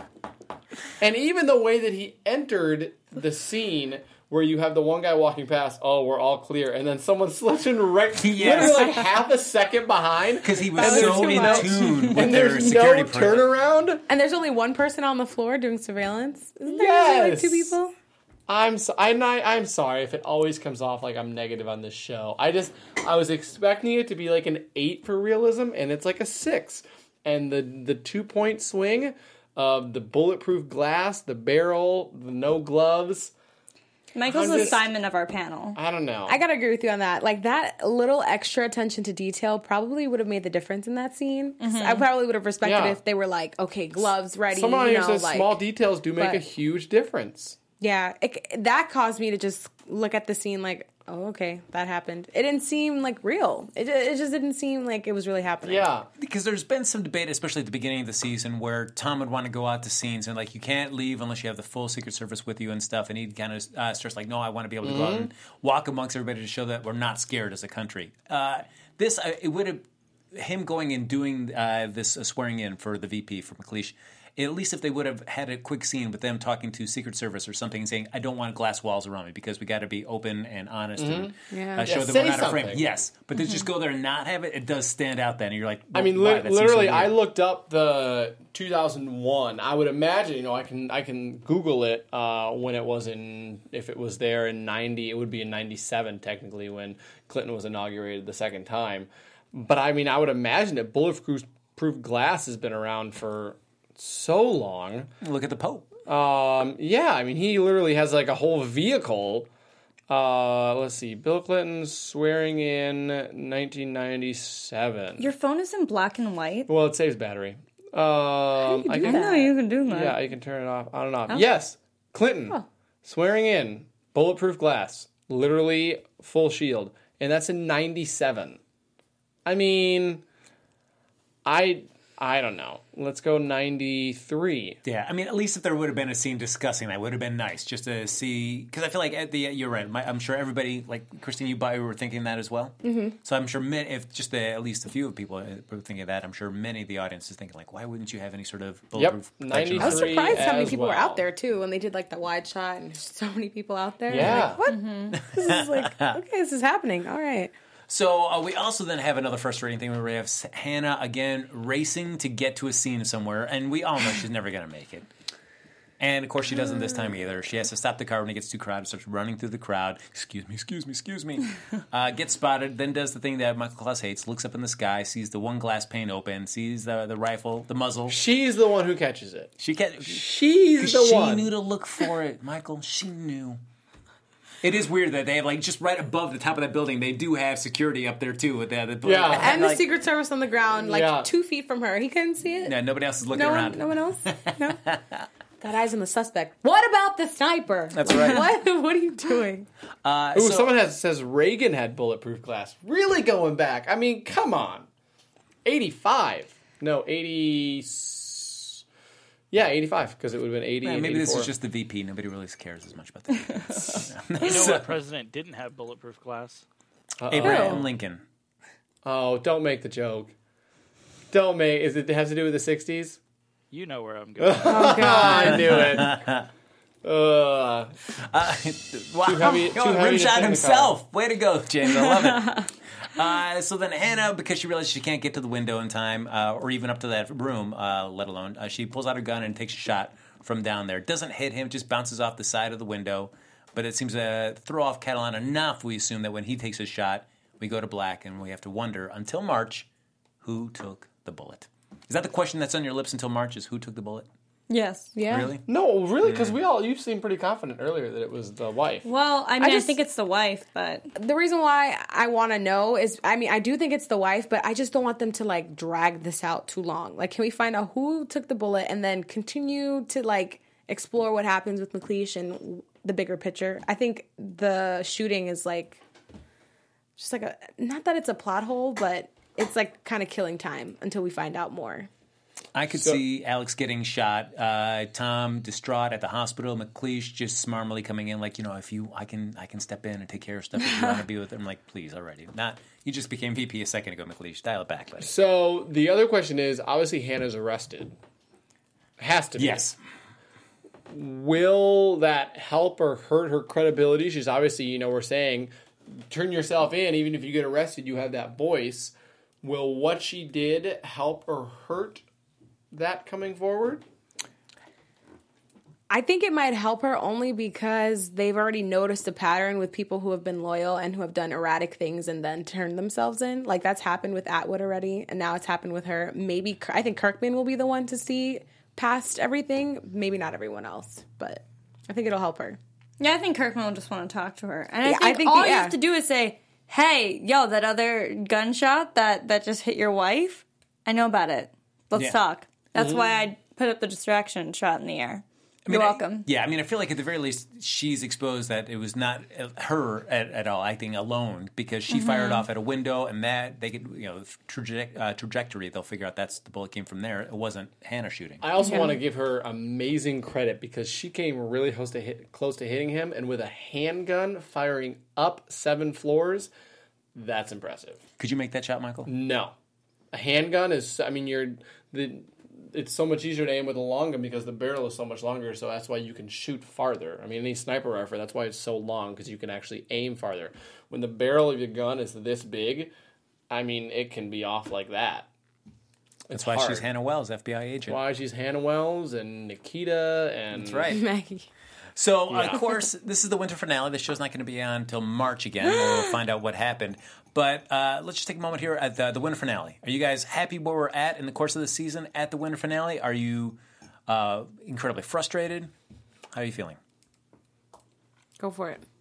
And even the way that he entered the scene. Where you have the one guy walking past, oh, we're all clear, and then someone slips in right, yes. literally like half a second behind. Because he was and so in no, tune with and their there's security no person. turnaround. And there's only one person on the floor doing surveillance. Isn't there Yes. usually like two people? I'm so, I'm not, I'm sorry if it always comes off like I'm negative on this show. I just I was expecting it to be like an eight for realism, and it's like a six. And the the two point swing of the bulletproof glass, the barrel, the no gloves. Michael's I'm the just- Simon of our panel. I don't know. I gotta agree with you on that. Like that little extra attention to detail probably would have made the difference in that scene. Mm-hmm. I probably would have respected Yeah. it if they were like, okay, gloves ready. Someone you here know, says like, small details do make but- a huge difference. Yeah, it, that caused me to just look at the scene like, oh, okay, that happened. It didn't seem like real. It, it just didn't seem like it was really happening. Yeah. Because there's been some debate, especially at the beginning of the season, where Tom would want to go out to scenes and like you can't leave unless you have the full Secret Service with you and stuff. And he'd kind of uh, stress like, no, I want to be able to Mm-hmm. go out and walk amongst everybody to show that we're not scared as a country. Uh, this uh, it would have him going and doing uh, this uh, swearing in for the V P for McLeish. At least if they would have had a quick scene with them talking to Secret Service or something and saying, I don't want glass walls around me because we got to be open and honest and Yeah. uh, show Yeah, that say we're not afraid. something. Yes, but to just go there and not have it, it does stand out then. And you're like, well, I mean, why? li- That seems so literally, weird. I looked up the two thousand one. I would imagine, you know, I can I can Google it uh, when it was in, if it was there in ninety, it would be in ninety-seven technically when Clinton was inaugurated the second time. But I mean, I would imagine that bulletproof proof glass has been around for so long. Look at the Pope. Um, yeah, I mean, he literally has like a whole vehicle Uh, let's see. Bill Clinton swearing in nineteen ninety-seven. Your phone is in black and white. Well, it saves battery. Um, do I that? can, I know you can do that. yeah, you can turn it off, on and off. Yes, Clinton Oh. swearing in bulletproof glass, literally full shield, and that's in ninety-seven. I mean, I I don't know. Let's go ninety-three. Yeah, I mean, at least if there would have been a scene discussing that, would have been nice just to see. Because I feel like at the you're right. My, I'm sure everybody, like Christine, you probably were thinking that as well. Mm-hmm. So I'm sure many, if just the, at least a few people were thinking that, I'm sure many of the audience is thinking like, why wouldn't you have any sort of bulletproof protection? I was ninety-three surprised how many as people were well. out there too when they did like the wide shot, and there's so many people out there. Yeah. Like, what? This is like, okay, this is happening. All right. So uh, we also then have another frustrating thing where we have Hannah again racing to get to a scene somewhere, and we all know she's never going to make it. And of course, she doesn't this time either. She has to stop the car when it gets too crowded, starts running through the crowd. Excuse me, excuse me, excuse me. Uh, gets spotted, then does the thing that Michael Klaus hates, looks up in the sky, sees the one glass pane open, sees the, the rifle, the muzzle. She's the one who catches it. She can't. She's the she one. knew to look for it, Michael. She knew. It is weird that they have, like, just right above the top of that building, they do have security up there, too. With the, the, Yeah. And the like, Secret Service on the ground, like Yeah. two feet from her. He couldn't see it. Yeah, nobody else is looking No around. one, no one else. No. Got eyes on the suspect. What about the sniper? That's Like, right. What? What are you doing? Uh, Ooh, so- someone has says Reagan had bulletproof glass. Really going back? I mean, come on. eighty-five. No, eighty. Yeah, eighty-five because it would have been eighty. Yeah, and maybe this eighty-four. is just the V P. Nobody really cares as much about that. You know what president didn't have bulletproof glass? Abraham Lincoln. Oh, don't make the joke. Don't make. Is it, it has to do with the sixties? You know where I'm going. Oh God. I knew it. Uh, Uh, wow. heavy- too Oh, heavy to Rimshot fit in the himself. Way to go, James. I love it. Uh, so then Hannah, because she realizes she can't get to the window in time, uh, or even up to that room, uh, let alone, uh, she pulls out her gun and takes a shot from down there. Doesn't hit him, just bounces off the side of the window. But it seems to throw off Catalan enough, we assume, that when he takes a shot, we go to black, and we have to wonder, until March, who took the bullet? Is that the question that's on your lips until March, is who took the bullet? Yes. Yeah. Really? no, really, because we all you seemed pretty confident earlier that it was the wife. Well, I mean, I, just- think it's the wife, but The reason why I want to know is, I mean, I do think it's the wife, but I just don't want them to like drag this out too long. Like, can we find out who took the bullet and then continue to like explore what happens with McLeish and the bigger picture? I think the shooting is like just like a, not that it's a plot hole, but it's like kind of killing time until we find out more. I could So- see Alex getting shot. Uh, Tom distraught at the hospital. McLeish just smarmily coming in, like, you know, if you, I can, I can step in and take care of stuff if you want to be with him. Like, please, already. Not you just became V P a second ago, McLeish. Dial it back, buddy. So the other question is, obviously Hannah's arrested. Has to be. Yes. Will that help or hurt her credibility? She's obviously, you know, we're saying, turn yourself in. Even if you get arrested, you have that voice. Will what she did help or hurt that coming forward? I think it might help her only because they've already noticed a pattern with people who have been loyal and who have done erratic things and then turned themselves in. Like, that's happened with Atwood already, and now it's happened with her. Maybe, I think Kirkman will be the one to see past everything. Maybe not everyone else, but I think it'll help her. yeah, I think Kirkman will just want to talk to her. And I Yeah, think, I think all the- you yeah. have to do is say, hey, yo, that other gunshot that, that just hit your wife, I know about it. Let's Yeah. talk. That's why I put up the distraction shot in the air. I mean, You're I- welcome. yeah, I mean, I feel like at the very least she's exposed that it was not uh, her at, at all acting alone because she fired off at a window and that they could, you know, traje- uh, trajectory. They'll figure out that's the bullet came from there. It wasn't Hannah shooting. I also Yeah. want to give her amazing credit because she came really close to hit, close to hitting him, and with a handgun firing up seven floors, that's impressive. Could you make that shot, Michael? No, a handgun is. I mean, you're the. It's so much easier to aim with a long gun because the barrel is so much longer, so that's why you can shoot farther. I mean, any sniper rifle, that's why it's so long, because you can actually aim farther. When the barrel of your gun is this big, I mean, it can be off like that. That's why hard. she's Hannah Wells, F B I agent. Why she's Hannah Wells and Nikita and... That's right. Maggie. So, Yeah. of course, this is the winter finale. The show's not going to be on until March again. We'll find out what happened. But uh, let's just take a moment here at the, the winter finale. Are you guys happy where we're at in the course of the season at the winter finale? Are you uh, incredibly frustrated? How are you feeling? Go for it.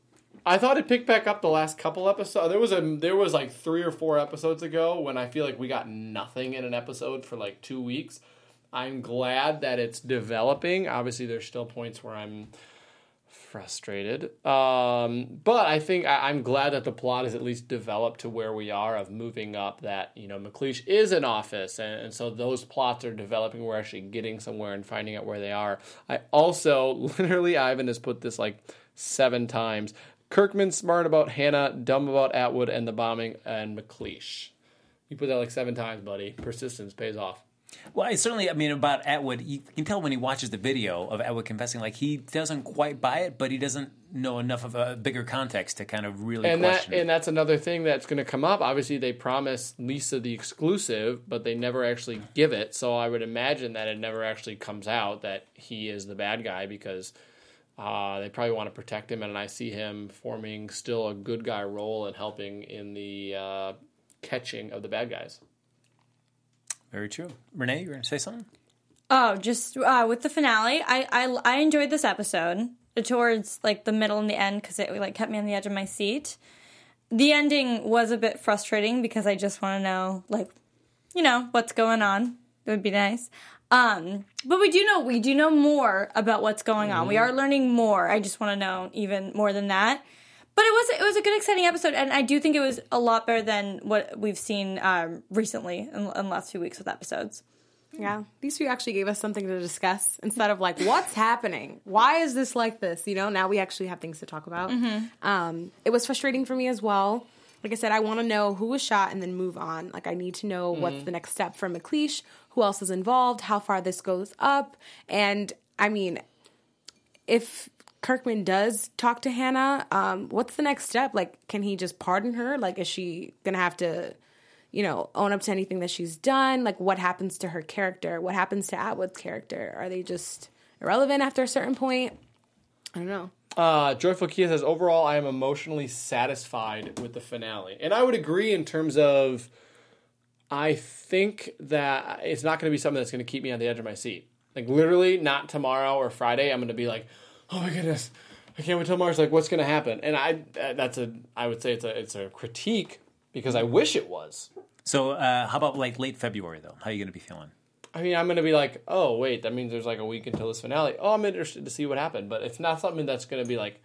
I thought it picked back up the last couple episodes. There was a there was like three or four episodes ago when I feel like we got nothing in an episode for like two weeks. I'm glad that it's developing. Obviously, there's still points where I'm frustrated. Um, but I think I, I'm glad that the plot is at least developed to where we are of moving up that, you know, McLeish is in office. And, and so those plots are developing. We're actually getting somewhere and finding out where they are. I also, literally, Ivan has put this like seven times. Kirkman's smart about Hannah, dumb about Atwood and the bombing, and McLeish. You put that like seven times, buddy. Persistence pays off. Well, I certainly, I mean, about Atwood, you can tell when he watches the video of Atwood confessing, like, he doesn't quite buy it, but he doesn't know enough of a bigger context to kind of really and question that, it. And that's another thing that's going to come up. Obviously, they promised Lisa the exclusive, but they never actually give it, so I would imagine that it never actually comes out that he is the bad guy, because uh, they probably want to protect him, and I see him forming still a good guy role and helping in the uh, catching of the bad guys. Very true. Renee, you were going to say something? Oh, just uh, with the finale, I, I I enjoyed this episode towards like the middle and the end because it like kept me on the edge of my seat. The ending was a bit frustrating because I just want to know like, you know, what's going on. It would be nice. Um, but we do know we do know more about what's going on. Mm. We are learning more. I just want to know even more than that. But it was it was a good, exciting episode, and I do think it was a lot better than what we've seen um, recently in, in the last few weeks with episodes. Yeah, these two actually gave us something to discuss instead of like, what's happening? Why is this like this? You know, now we actually have things to talk about. Mm-hmm. Um, it was frustrating for me as well. Like I said, I want to know who was shot and then move on. Like, I need to know mm-hmm. what's the next step for McLeish, who else is involved, how far this goes up. And, I mean, if Kirkman does talk to Hannah, um, what's the next step? Like, can he just pardon her? Like, is she going to have to, you know, own up to anything that she's done? Like, what happens to her character? What happens to Atwood's character? Are they just irrelevant after a certain point? I don't know. Uh, Joyful Kia says, overall, I am emotionally satisfied with the finale. And I would agree in terms of, I think that it's not going to be something that's going to keep me on the edge of my seat. Like, literally, not tomorrow or Friday, I'm going to be like, oh my goodness, I can't wait till March. Like, what's going to happen? And I, that's a, I would say it's a, it's a critique because I wish it was. So, uh, how about like late February though? How are you going to be feeling? I mean, I'm going to be like, oh wait, that means there's like a week until this finale. Oh, I'm interested to see what happened, but it's not something that's going to be like,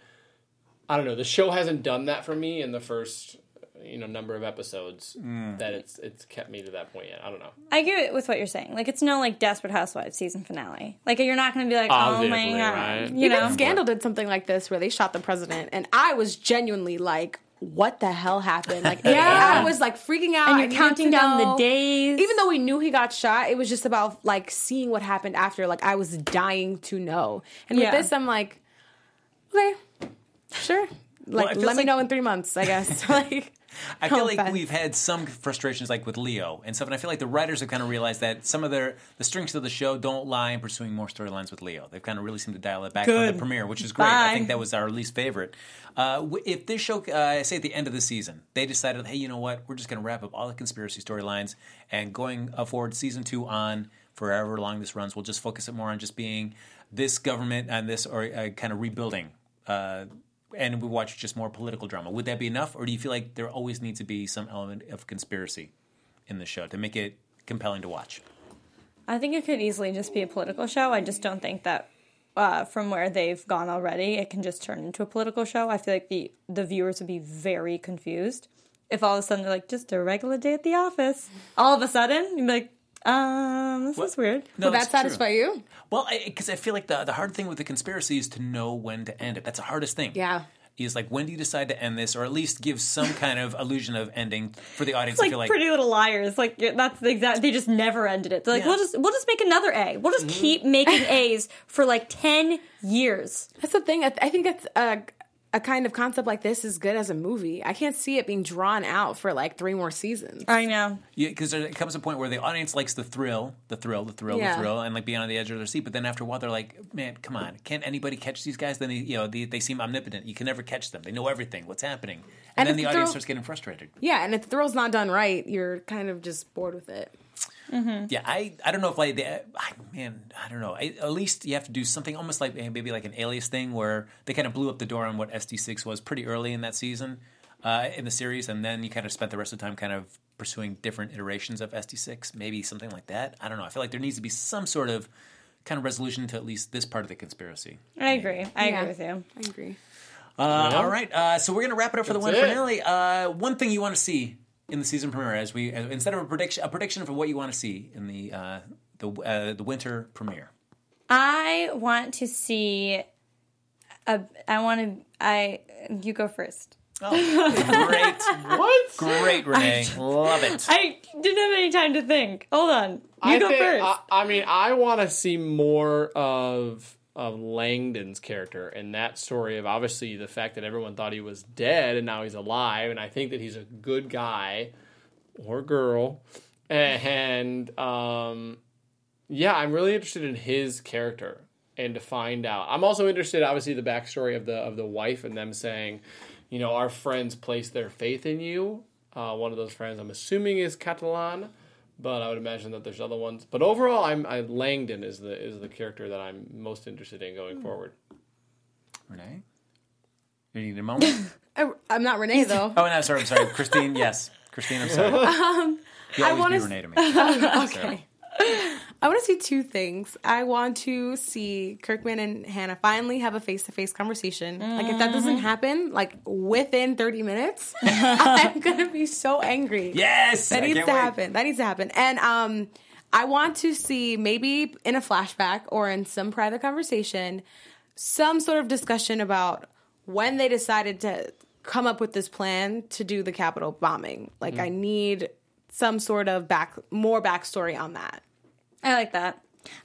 I don't know. The show hasn't done that for me in the first, you know, number of episodes mm. that it's it's kept me to that point yet. I don't know. I agree with what you're saying. Like, it's no like Desperate Housewives season finale. Like, you're not going to be like, Obviously, oh my god, right? you Even know. Scandal did something like this where they shot the president, and I was genuinely like, what the hell happened? Like, yeah. I was like freaking out. And you're I counting down know. the days. Even though we knew he got shot, it was just about like seeing what happened after. Like, I was dying to know. And with yeah. this, I'm like, okay, sure. Like, well, let me like, know in three months, I guess. Like, I feel like offense. we've had some frustrations, like with Leo and stuff, and I feel like the writers have kind of realized that some of their the strengths of the show don't lie in pursuing more storylines with Leo. They've kind of really seemed to dial it back Good. from the premiere, which is great. Bye. I think that was our least favorite. Uh, if this show, uh, say at the end of the season, they decided, hey, you know what, we're just going to wrap up all the conspiracy storylines, and going forward season two on, forever long this runs, we'll just focus it more on just being this government and this or uh, kind of rebuilding. Uh, and we watch just more political drama. Would that be enough, or do you feel like there always needs to be some element of conspiracy in the show to make it compelling to watch? I think it could easily just be a political show. I just don't think that uh, from where they've gone already, it can just turn into a political show. I feel like the, the viewers would be very confused if all of a sudden they're like, just a regular day at the office. All of a sudden, you'd be like, um, this well, is weird. No, Will that satisfy true. you? Well, because I, I feel like the the hard thing with the conspiracy is to know when to end it. That's the hardest thing. Yeah. Is like, when do you decide to end this, or at least give some kind of illusion of ending for the audience It's like, to feel like Pretty Little Liars. Like, that's the exact. They just never ended it. They're like, Yeah. we'll just we'll just make another A. We'll just mm-hmm. keep making A's for like ten years. That's the thing. I, th- I think that's a, a kind of concept like this is good as a movie. I can't see it being drawn out for like three more seasons. I know. Yeah, because it comes to a point where the audience likes the thrill, the thrill, the thrill, Yeah. the thrill, and like being on the edge of their seat. But then after a while, they're like, "Man, come on! Can't anybody catch these guys?" Then they, you know, they, they seem omnipotent. You can never catch them. They know everything. What's happening? And, And then if the the audience thrill- starts getting frustrated. Yeah, and if the thrill's not done right, you're kind of just bored with it. Mm-hmm. Yeah, I, I don't know if like they, I, man, I don't know. I, at least you have to do something almost like maybe like an Alias thing where they kind of blew up the door on what S D six was pretty early in that season, uh, in the series, and then you kind of spent the rest of the time kind of pursuing different iterations of S D six, maybe something like that. I don't know. I feel like there needs to be some sort of kind of resolution to at least this part of the conspiracy. I agree. I Yeah. agree with you. I agree. Uh, Yeah. All right, uh, so we're gonna wrap it up for the That's one it. finale. Uh, one thing you want to see in the season premiere, as we uh, instead of a prediction, a prediction for what you want to see in the uh, the uh, the winter premiere. I want to see. A, I want to. I. You go first. Oh, great, What? great, Renee, love it. I didn't have any time to think. Hold on. You I go think, first. I, I mean, I want to see more of of Langdon's character and that story of obviously the fact that everyone thought he was dead and now he's alive, and I think that he's a good guy or girl, and um, yeah, I'm really interested in his character and to find out. I'm also interested, obviously, the backstory of the of the wife and them saying, you know, our friends placed their faith in you. Uh, one of those friends, I'm assuming, is Catalan. But I would imagine that there's other ones. But overall, I'm I, Langdon is the is the character that I'm most interested in going forward. Renee, you need a moment. I, I'm not Renee though. Oh no, sorry, I'm sorry, Christine. Yes, Christine. I'm sorry. Um, you I always wanna be s- Renee to me. Okay. I want to see two things. I want to see Kirkman and Hannah finally have a face-to-face conversation. Like, if that doesn't happen, like, within thirty minutes, I'm going to be so angry. Yes, That I needs can't to wait. happen. That needs to happen. And um, I want to see, maybe in a flashback or in some private conversation, some sort of discussion about when they decided to come up with this plan to do the Capitol bombing. Like, I need some sort of back, more backstory on that. I like that.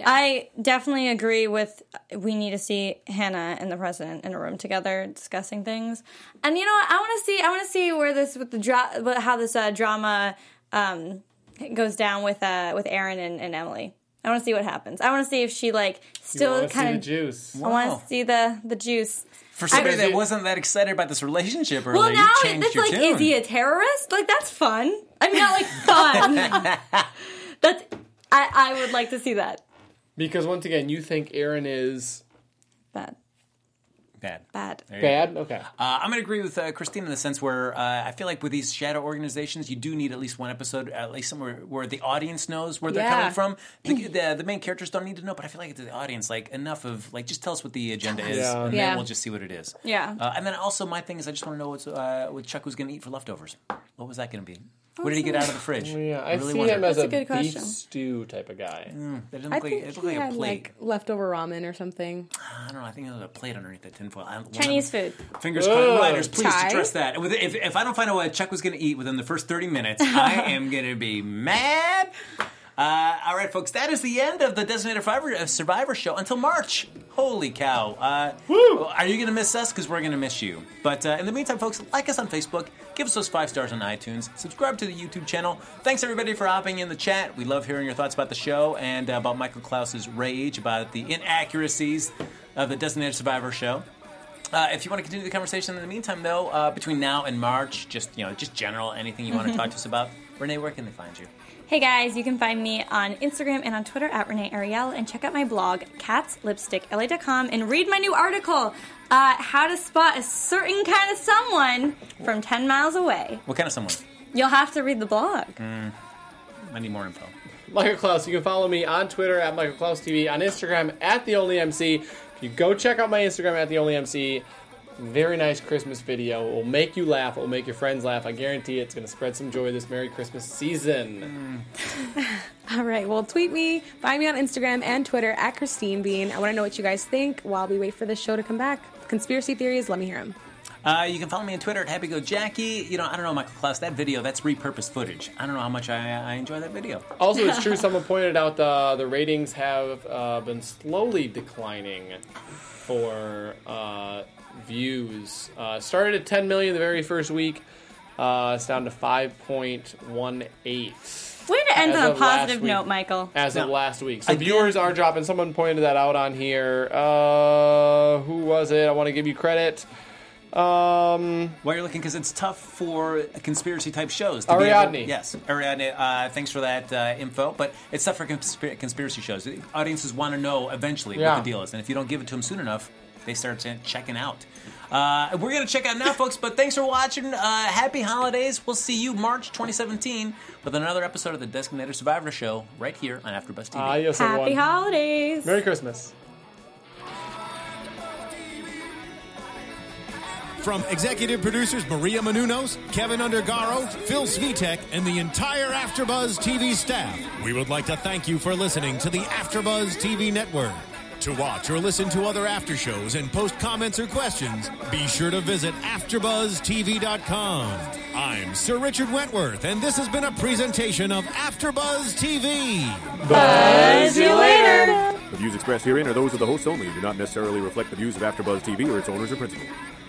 I definitely agree with we need to see Hannah and the president in a room together discussing things. And you know what? I want to see I want to see where this with the dra- how this uh, drama um, goes down with uh, with Aaron and, and Emily. I want to see what happens. I want to see if she like You still wanna see kind the of juice. I want Wow. to see the the juice. For somebody I- that wasn't that excited about this relationship earlier, Well, now you it- changed it's your like, tune. is he a terrorist? Like, that's fun. I mean, not like fun. That's I, I would like to see that. Because once again, you think Aaron is Bad. Bad. Bad. There you go. bad? Okay. Uh, I'm going to agree with uh, Christine in the sense where uh, I feel like with these shadow organizations, you do need at least one episode, at least somewhere where the audience knows where they're Yeah. coming from. The, the, the main characters don't need to know, but I feel like the audience, like enough of, like, just tell us what the agenda is, Yeah. and Yeah. then we'll just see what it is. Yeah. Uh, and then also my thing is I just want to know what's, uh, what Chuck was going to eat for leftovers. What was that going to be? What did he get out of the fridge? Yeah, I, really see wonder. him as That's a, a good beef question. stew type of guy. That doesn't I look like, think it looked he like a had, plate. like, leftover ramen or something. I don't know. I think there's a plate underneath that tinfoil. I- one Chinese of- food. Fingers Ugh. crossed. Writers, please Thai? address that. And with- If, if I don't find out what Chuck was going to eat within the first thirty minutes, I am going to be mad. Uh, all right, folks, that is the end of the Designated Survivor, uh, Survivor show until March. Holy cow. Uh, Woo! Are you going to miss us? Because we're going to miss you. But uh, in the meantime, folks, like us on Facebook. Give us those five stars on iTunes. Subscribe to the YouTube channel. Thanks, everybody, for hopping in the chat. We love hearing your thoughts about the show and uh, about Michael Klaus's rage about the inaccuracies of the Designated Survivor show. Uh, if you want to continue the conversation in the meantime, though, uh, between now and March, just you know, just general, anything you want to talk to us about, Renee, where can they find you? Hey guys, you can find me on Instagram and on Twitter at Renee Ariel, and check out my blog, cats lipstick L A dot com, and read my new article, uh, How to Spot a Certain Kind of Someone from ten miles Away. What kind of someone? You'll have to read the blog. I need more info. Michael Klaus, you can follow me on Twitter at Michael Klaus T V, on Instagram at The Only M C. If you go check out my Instagram at The Only M C, very nice Christmas video. It will make you laugh. It will make your friends laugh. I guarantee it's going to spread some joy this Merry Christmas season. All right, well, tweet me, find me on Instagram and Twitter at Christine Bean. I want to know what you guys think while we wait for this show to come back. Conspiracy theories, let me hear them. Uh, you can follow me on Twitter at HappyGoJackie. You know, I don't know, Michael Klaus, that video, that's repurposed footage. I don't know how much I, I enjoy that video. Also, it's true, someone pointed out the, the ratings have uh, been slowly declining for uh, views. Uh, started at ten million the very first week. Uh, it's down to five point one eight. Way to end As on a of last positive week. note, Michael. As of Now, last week. So again- viewers are dropping. Someone pointed that out on here. Uh, who was it? I want to give you credit. Uh, Um, While you're looking, because it's tough for conspiracy-type shows. To Ariadne. Be able, yes, Ariadne. Uh, thanks for that uh, info. But it's tough for conspir- conspiracy shows. The audiences want to know eventually Yeah. what the deal is, and if you don't give it to them soon enough, they start checking out. Uh, we're going to check out now, folks, but thanks for watching. Uh, happy holidays. We'll see you March twenty seventeen with another episode of the Designated Survivor Show right here on AfterBuzz T V. Adios, Happy everyone. holidays. Merry Christmas. From executive producers Maria Menounos, Kevin Undergaro, Phil Svitek, and the entire AfterBuzz T V staff, we would like to thank you for listening to the AfterBuzz T V network. To watch or listen to other after shows and post comments or questions, be sure to visit after buzz T V dot com. I'm Sir Richard Wentworth, and this has been a presentation of AfterBuzz T V. Buzz you later. The views expressed herein are those of the hosts only and do not necessarily reflect the views of AfterBuzz T V or its owners or principals.